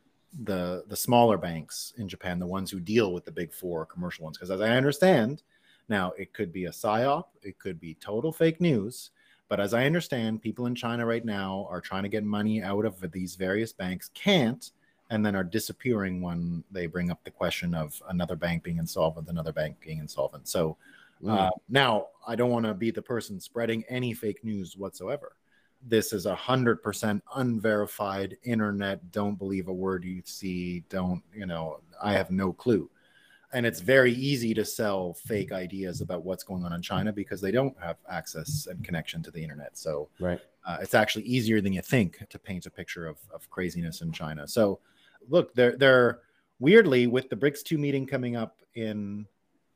D: the the smaller banks in Japan, the ones who deal with the big four commercial ones. Because as I understand, now it could be a psyop, it could be total fake news. But as I understand, people in China right now are trying to get money out of these various banks, can't, and then are disappearing when they bring up the question of another bank being insolvent, another bank being insolvent. So uh, mm. now I don't want to be the person spreading any fake news whatsoever. This is a hundred percent unverified internet. Don't believe a word you see. Don't, you know, I have no clue. And it's very easy to sell fake ideas about what's going on in China because they don't have access and connection to the internet. So
C: right.
D: uh, it's actually easier than you think to paint a picture of, of craziness in China. So look, they're, they're weirdly, with the BRICS two meeting coming up in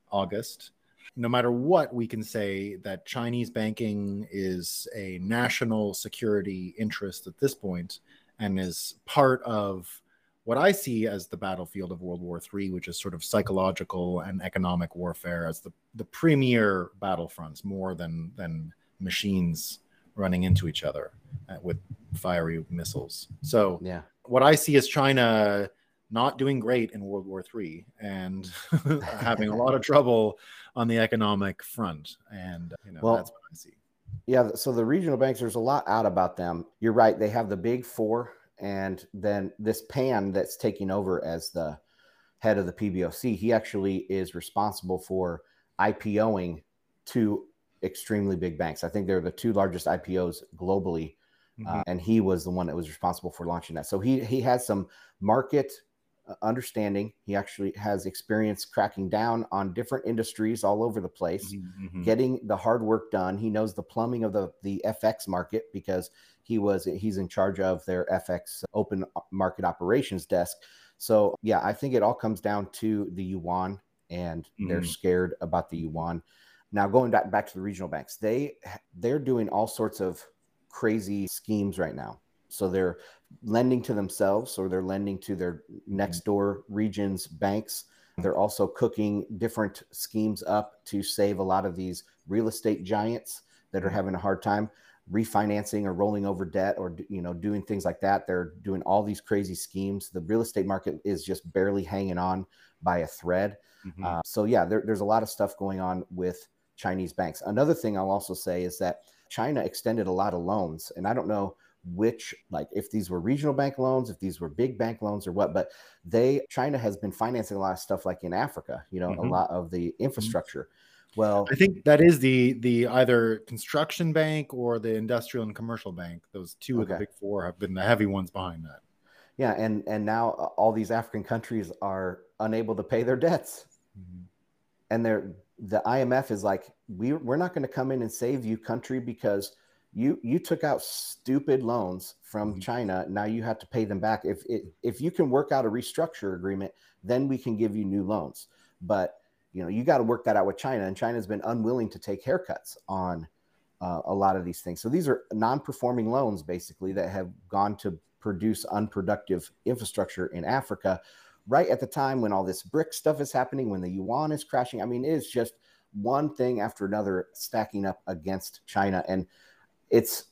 D: August. No matter what, we can say that Chinese banking is a national security interest at this point and is part of what I see as the battlefield of World War Three, which is sort of psychological and economic warfare as the, the premier battlefronts, more than, than machines running into each other with fiery missiles. So
C: yeah,
D: what I see is China not doing great in World War Three and having a lot of trouble on the economic front. And, you know, well, that's what I see.
C: Yeah. So the regional banks, there's a lot out about them. You're right. They have the big four. And then this Pan that's taking over as the head of the P B O C, he actually is responsible for IPOing two extremely big banks. I think they're the two largest I P Os globally. Mm-hmm. Uh, and he was the one that was responsible for launching that. So he, he has some market understanding. He actually has experience cracking down on different industries all over the place, mm-hmm. getting the hard work done. He knows the plumbing of the, the F X market because he was, he's in charge of their F X open market operations desk. So yeah, I think it all comes down to the yuan, and mm-hmm. they're scared about the yuan. Now going back, back to the regional banks, they, they're doing all sorts of crazy schemes right now. So they're lending to themselves, or they're lending to their next door regions banks. They're also cooking different schemes up to save a lot of these real estate giants that are having a hard time refinancing or rolling over debt, or, you know, doing things like that. They're doing all these crazy schemes. The real estate market is just barely hanging on by a thread. Mm-hmm. Uh, so yeah, there, there's a lot of stuff going on with Chinese banks. Another thing I'll also say is that China extended a lot of loans, and I don't know which, like if these were regional bank loans, if these were big bank loans or what, but they, China has been financing a lot of stuff like in Africa, you know, mm-hmm. a lot of the infrastructure. Well,
D: I think that is the, the either construction bank or the industrial and commercial bank. Those two okay. of the big four have been the heavy ones behind that.
C: Yeah. And, and now all these African countries are unable to pay their debts. Mm-hmm. And they're, the I M F is like, we, we're not going to come in and save you, country, because you you took out stupid loans from mm-hmm. China. Now you have to pay them back. If it, if you can work out a restructure agreement, then we can give you new loans. But you know, you got to work that out with China, and China's been unwilling to take haircuts on uh, a lot of these things. So these are non-performing loans, basically, that have gone to produce unproductive infrastructure in Africa, right at the time when all this BRIC stuff is happening, when the yuan is crashing. I mean, it is just one thing after another stacking up against China. And it's,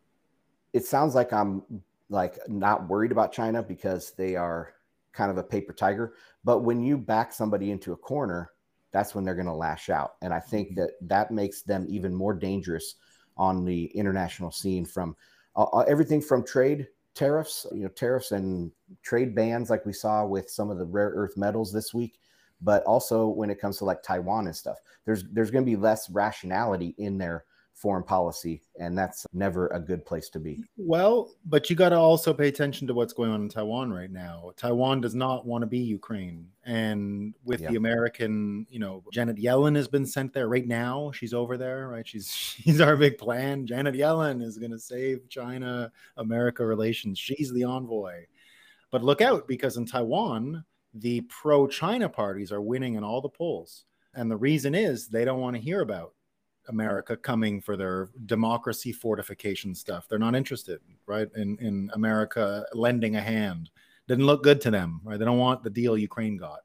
C: it sounds like I'm like not worried about China because they are kind of a paper tiger, but when you back somebody into a corner, that's when they're going to lash out. And I think that that makes them even more dangerous on the international scene, from uh, everything from trade tariffs, you know, tariffs and trade bans like we saw with some of the rare earth metals this week, but also when it comes to like Taiwan and stuff, there's, there's going to be less rationality in their foreign policy, and that's never a good place to be.
D: Well, but you got to also pay attention to what's going on in Taiwan right now. Taiwan does not want to be Ukraine, and with yeah. the American, you know, Janet Yellen has been sent there right now. She's over there, right? She's she's our big plan. Janet Yellen is going to save China America relations. She's the envoy. But look out, because in Taiwan, the pro-China parties are winning in all the polls, and the reason is they don't want to hear about America coming for their democracy fortification stuff. They're not interested, right? In, in America lending a hand. Didn't look good to them, right? They don't want the deal Ukraine got.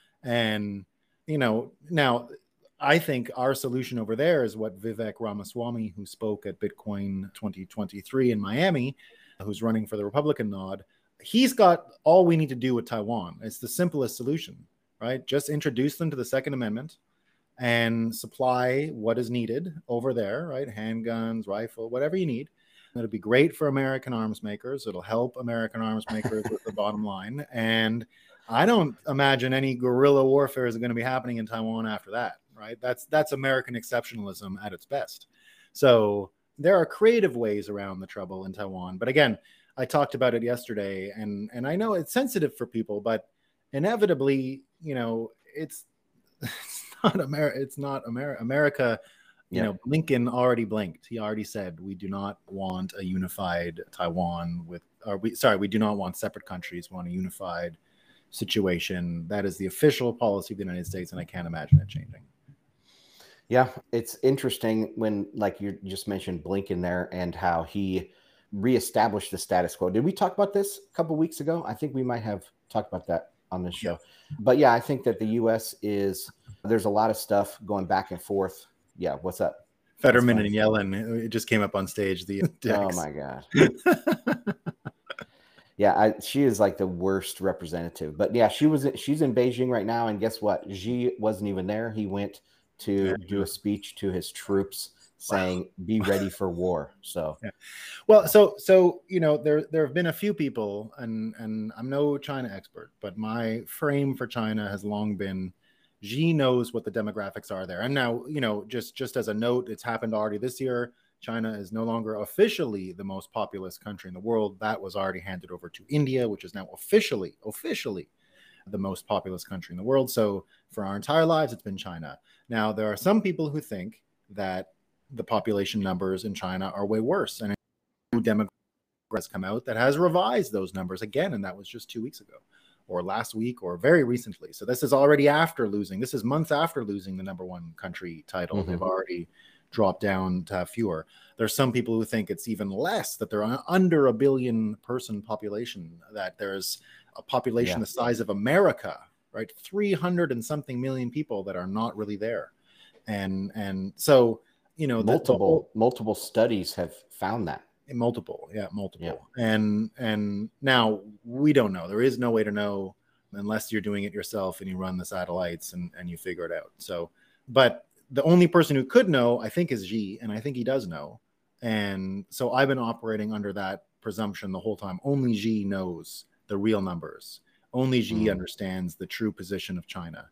D: And, you know, now I think our solution over there is what Vivek Ramaswamy, who spoke at Bitcoin twenty twenty-three in Miami, who's running for the Republican nod, he's got all we need to do with Taiwan. It's the simplest solution, right? Just introduce them to the Second Amendment and supply what is needed over there, right? Handguns, rifle, whatever you need. It'll be great for American arms makers. It'll help American arms makers with the bottom line. And I don't imagine any guerrilla warfare is going to be happening in Taiwan after that, right? That's that's American exceptionalism at its best. So there are creative ways around the trouble in Taiwan. But again, I talked about it yesterday, and, and I know it's sensitive for people, but inevitably, you know, it's it's not America. It's not America. America, you yeah. know, Lincoln already blinked. He already said, we do not want a unified Taiwan with, or we, sorry, we do not want separate countries. We want a unified situation. That is the official policy of the United States, and I can't imagine it changing.
C: Yeah, it's interesting when, like you just mentioned, Blinken there and how he reestablished the status quo. Did we talk about this a couple weeks ago? I think we might have talked about that on this show. Yeah. But yeah, I think that the U S is, there's a lot of stuff going back and forth. Yeah, what's up?
D: Fetterman and Yellen, it just came up on stage. The
C: oh my God. Yeah, I, she is like the worst representative. But yeah, she was. She's in Beijing right now, and guess what? Xi wasn't even there. He went to yeah. do a speech to his troops saying, wow. "Be ready for war." So,
D: yeah. well, so so you know, there there have been a few people, and and I'm no China expert, but my frame for China has long been, Xi knows what the demographics are there. And now, you know, just just as a note, it's happened already this year. China is no longer officially the most populous country in the world. That was already handed over to India, which is now officially, officially the most populous country in the world. So for our entire lives, it's been China. Now, there are some people who think that the population numbers in China are way worse. And a new demographic has come out that has revised those numbers again. And that was just two weeks ago or last week or very recently. So this is already after losing. This is months after losing the number one country title. Mm-hmm. They've already drop down to have fewer. There's some people who think it's even less, that they're under a billion person population, that there's a population yeah. the size of America, right? three hundred and something million people that are not really there. And and so, you know,
C: multiple
D: the, the whole,
C: multiple studies have found that.
D: Multiple, yeah, multiple. Yeah. And and now we don't know. There is no way to know unless you're doing it yourself and you run the satellites and, and you figure it out. So, but the only person who could know, I think, is Xi, and I think he does know. And so I've been operating under that presumption the whole time. Only Xi knows the real numbers. Only Xi mm. understands the true position of China.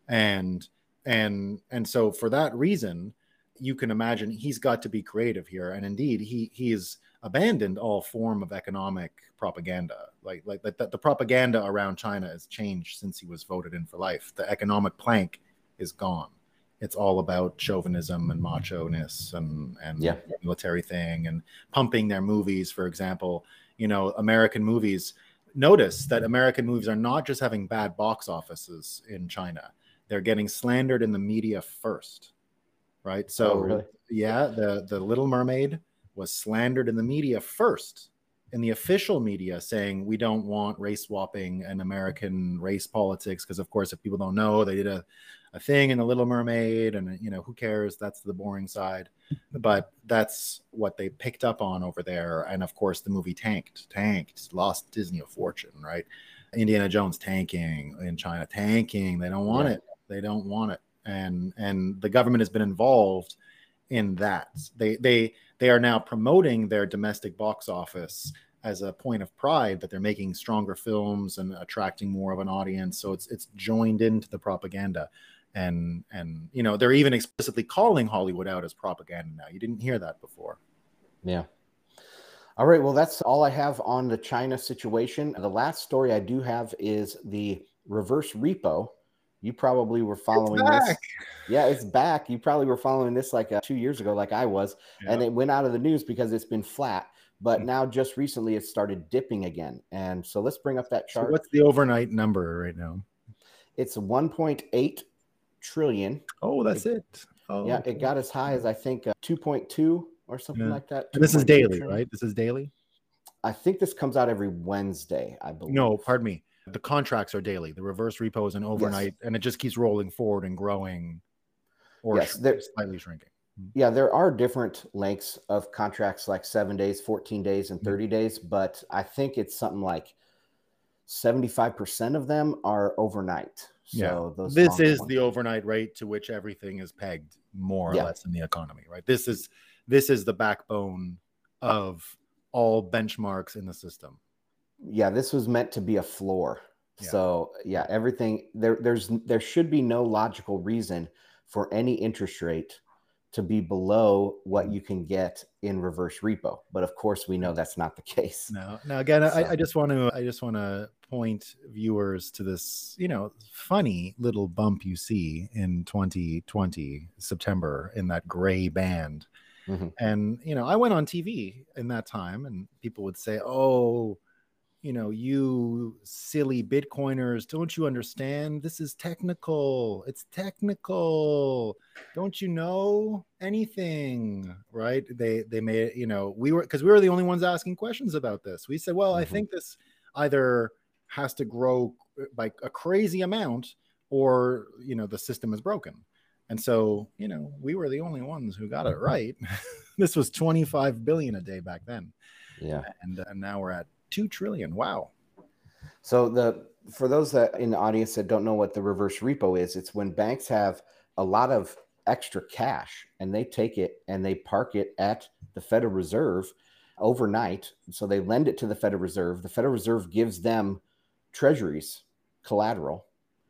D: And and and so for that reason, you can imagine he's got to be creative here. And indeed, he he has abandoned all form of economic propaganda. Like like the, the propaganda around China has changed since he was voted in for life. The economic plank is gone. It's all about chauvinism and macho-ness and, and
C: yeah.
D: military thing and pumping their movies, for example. You know, American movies, notice that American movies are not just having bad box offices in China. They're getting slandered in the media first, right? So,
C: oh, really?
D: yeah, the, the Little Mermaid was slandered in the media first, in the official media, saying we don't want race swapping and American race politics. Because, of course, if people don't know, they did a a thing in the Little Mermaid, and you know, who cares? That's the boring side. But that's what they picked up on over there. And of course, the movie tanked, tanked, lost Disney a fortune, right? Indiana Jones tanking in China, tanking. They don't want yeah. it. They don't want it. And and the government has been involved in that. They they they are now promoting their domestic box office as a point of pride that they're making stronger films and attracting more of an audience. So it's it's joined into the propaganda. And, and you know, they're even explicitly calling Hollywood out as propaganda now. You didn't hear that before.
C: Yeah. All right. Well, that's all I have on the China situation. The last story I do have is the reverse repo. You probably were following this. Yeah, it's back. You probably were following this like uh, two years ago, like I was. Yeah. And it went out of the news because it's been flat. But mm-hmm. now just recently it started dipping again. And so let's bring up that chart.
D: So what's the overnight number right now?
C: It's one point eight trillion.
D: Oh, that's it.
C: it.
D: Oh,
C: yeah,
D: okay.
C: It got as high as I think uh, two point two or something yeah. like that.
D: And this is daily, trillion. Right? This is daily.
C: I think this comes out every Wednesday, I believe.
D: No, pardon me. The contracts are daily. The reverse repo is an overnight, yes. and it just keeps rolling forward and growing, or
C: yes, there,
D: slightly shrinking.
C: Yeah, there are different lengths of contracts, like seven days, fourteen days, and thirty days. But I think it's something like seventy-five percent of them are overnight. So
D: yeah.
C: those
D: this is ones. The overnight rate to which everything is pegged, more or yeah. less, in the economy, right? This is this is the backbone of all benchmarks in the system.
C: Yeah, this was meant to be a floor. Yeah. So yeah, everything there. There's there should be no logical reason for any interest rate to be below what you can get in reverse repo. But of course, we know that's not the case.
D: No, now again, so. I, I just want to I just want to point viewers to this, you know, funny little bump you see in twenty twenty September in that gray band. Mm-hmm. And, you know, I went on T V in that time and people would say, oh, you know, you silly Bitcoiners, don't you understand? This is technical. It's technical. Don't you know anything, right? They they made, you know, we were, because we were the only ones asking questions about this. We said, well, mm-hmm. I think this either has to grow by a crazy amount or, you know, the system is broken. And so, you know, we were the only ones who got it right. This was twenty-five billion a day back then.
C: Yeah.
D: And, and now we're at two trillion. Wow.
C: So the for those that in the audience that don't know what the reverse repo is, it's when banks have a lot of extra cash and they take it and they park it at the Federal Reserve overnight. So they lend it to the Federal Reserve. The Federal Reserve gives them treasuries, collateral,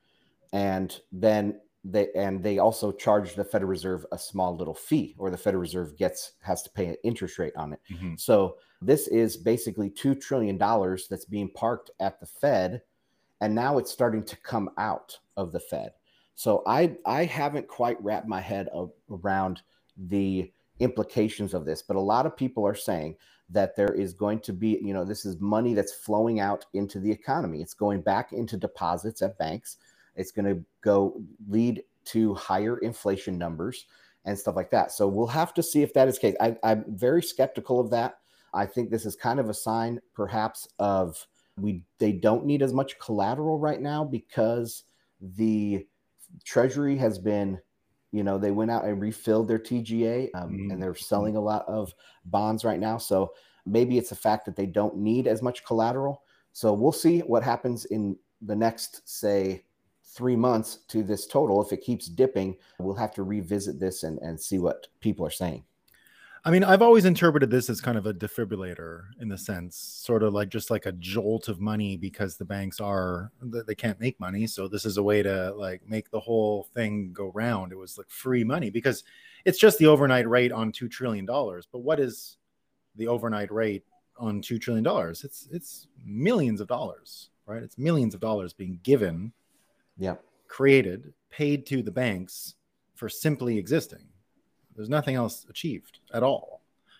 C: and then they and they also charge the Federal Reserve a small little fee, or the Federal Reserve gets has to pay an interest rate on it. Mm-hmm. So this is basically two trillion dollars that's being parked at the Fed, and now it's starting to come out of the Fed. So I I haven't quite wrapped my head of, around the implications of this, but a lot of people are saying that there is going to be, you know, this is money that's flowing out into the economy. It's going back into deposits at banks. It's going to go lead to higher inflation numbers and stuff like that. So we'll have to see if that is the case. I, I'm very skeptical of that. I think this is kind of a sign, perhaps, of we they don't need as much collateral right now because the Treasury has been, you know, they went out and refilled their T G A um, mm-hmm. and they're selling a lot of bonds right now. So maybe it's the fact that they don't need as much collateral. So we'll see what happens in the next, say, three months to this total. If it keeps dipping, we'll have to revisit this and, and see what people are saying.
D: I mean, I've always interpreted this as kind of a defibrillator in the sense, sort of like just like a jolt of money because the banks are, they can't make money. So this is a way to like make the whole thing go round. It was like free money because it's just the overnight rate on two trillion dollars. But what is the overnight rate on two trillion dollars? It's, it's millions of dollars, right? It's millions of dollars being given,
C: yeah,
D: created, paid to the banks for simply existing. There's nothing else achieved at all.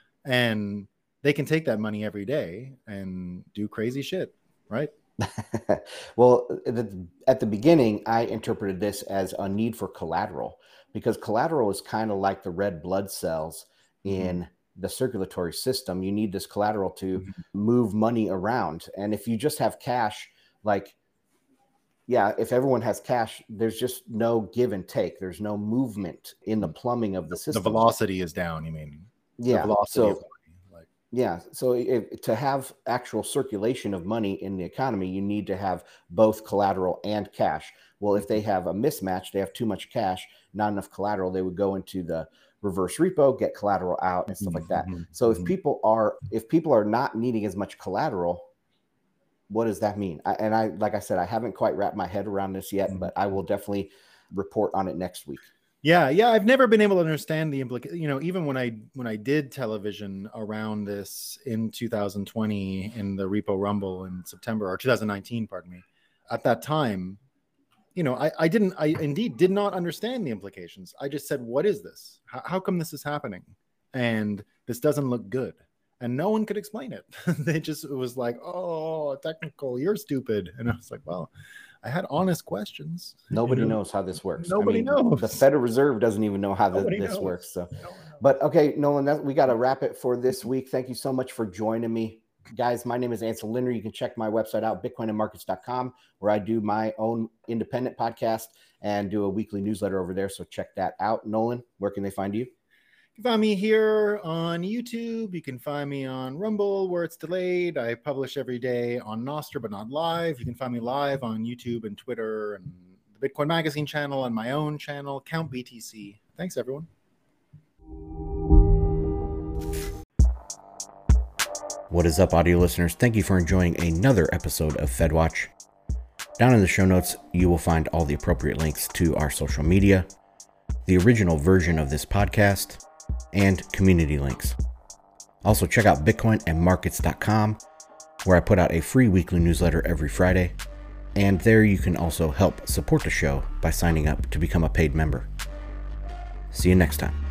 D: And they can take that money every day and do crazy shit, right?
C: Well, at the beginning, I interpreted this as a need for collateral because collateral is kind of like the red blood cells in mm-hmm. the circulatory system. You need this collateral to mm-hmm. move money around. And if you just have cash, like, yeah, if everyone has cash, there's just no give and take. There's no movement in the plumbing of the system.
D: The velocity is down, you mean?
C: Yeah.
D: The velocity
C: so,
D: of money, like.
C: yeah. So if, to have actual circulation of money in the economy, you need to have both collateral and cash. Well, if they have a mismatch, they have too much cash, not enough collateral, they would go into the reverse repo, get collateral out and stuff like that. Mm-hmm. So if people are if people are not needing as much collateral, what does that mean? I, and I, like I said, I haven't quite wrapped my head around this yet, but I will definitely report on it next week.
D: Yeah. Yeah. I've never been able to understand the implication, you know, even when I, when I did television around this in two thousand twenty in the Repo Rumble in September or two thousand nineteen, pardon me, at that time, you know, I, I didn't, I indeed did not understand the implications. I just said, what is this? How, how come this is happening? And this doesn't look good. And no one could explain it. They just, it was like, oh, technical, you're stupid. And I was like, well, I had honest questions.
C: Nobody
D: you know?
C: knows how this works.
D: Nobody I mean, knows.
C: The Federal Reserve doesn't even know how the, this knows. works. So, no but okay, Nolan, that, we got to wrap it for this week. Thank you so much for joining me. Guys, my name is Ansel Lindner. You can check my website out, bitcoin and markets dot com, where I do my own independent podcast and do a weekly newsletter over there. So check that out. Nolan, where can they find you?
D: You can find me here on YouTube. You can find me on Rumble, where it's delayed. I publish every day on Nostr, but not live. You can find me live on YouTube and Twitter and the Bitcoin Magazine channel and my own channel, Count B T C. Thanks, everyone.
G: What is up, audio listeners? Thank you for enjoying another episode of FedWatch. Down in the show notes, you will find all the appropriate links to our social media, the original version of this podcast, and community links. Also, check out bitcoin and markets dot com, where I put out a free weekly newsletter every Friday, and there you can also help support the show by signing up to become a paid member. See you next time.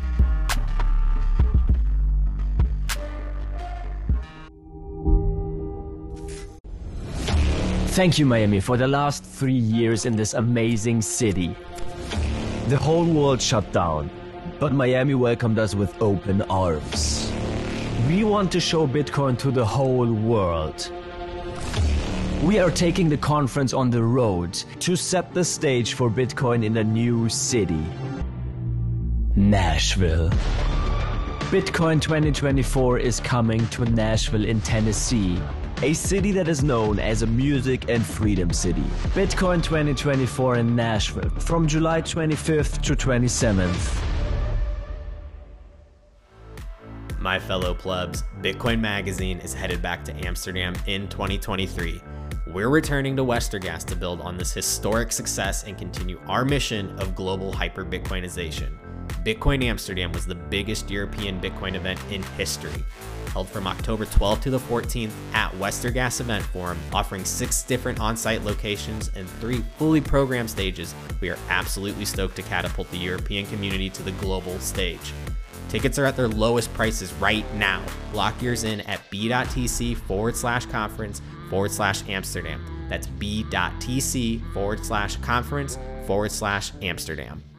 H: Thank you, Miami, for the last three years in this amazing city. The whole world shut down, but Miami welcomed us with open arms. We want to show Bitcoin to the whole world. We are taking the conference on the road to set the stage for Bitcoin in a new city. Nashville. Bitcoin twenty twenty-four is coming to Nashville in Tennessee, a city that is known as a music and freedom city. Bitcoin twenty twenty-four in Nashville from July twenty-fifth to twenty-seventh.
A: My fellow plebs, Bitcoin Magazine is headed back to Amsterdam in twenty twenty-three. We're returning to Westergas to build on this historic success and continue our mission of global hyper-Bitcoinization. Bitcoin Amsterdam was the biggest European Bitcoin event in history, held from October twelfth to the fourteenth at Westergas Event Forum, offering six different on-site locations and three fully programmed stages. We are absolutely stoked to catapult the European community to the global stage. Tickets are at their lowest prices right now. Lock yours in at b.tc forward slash conference forward slash Amsterdam. That's b.tc forward slash conference forward slash Amsterdam.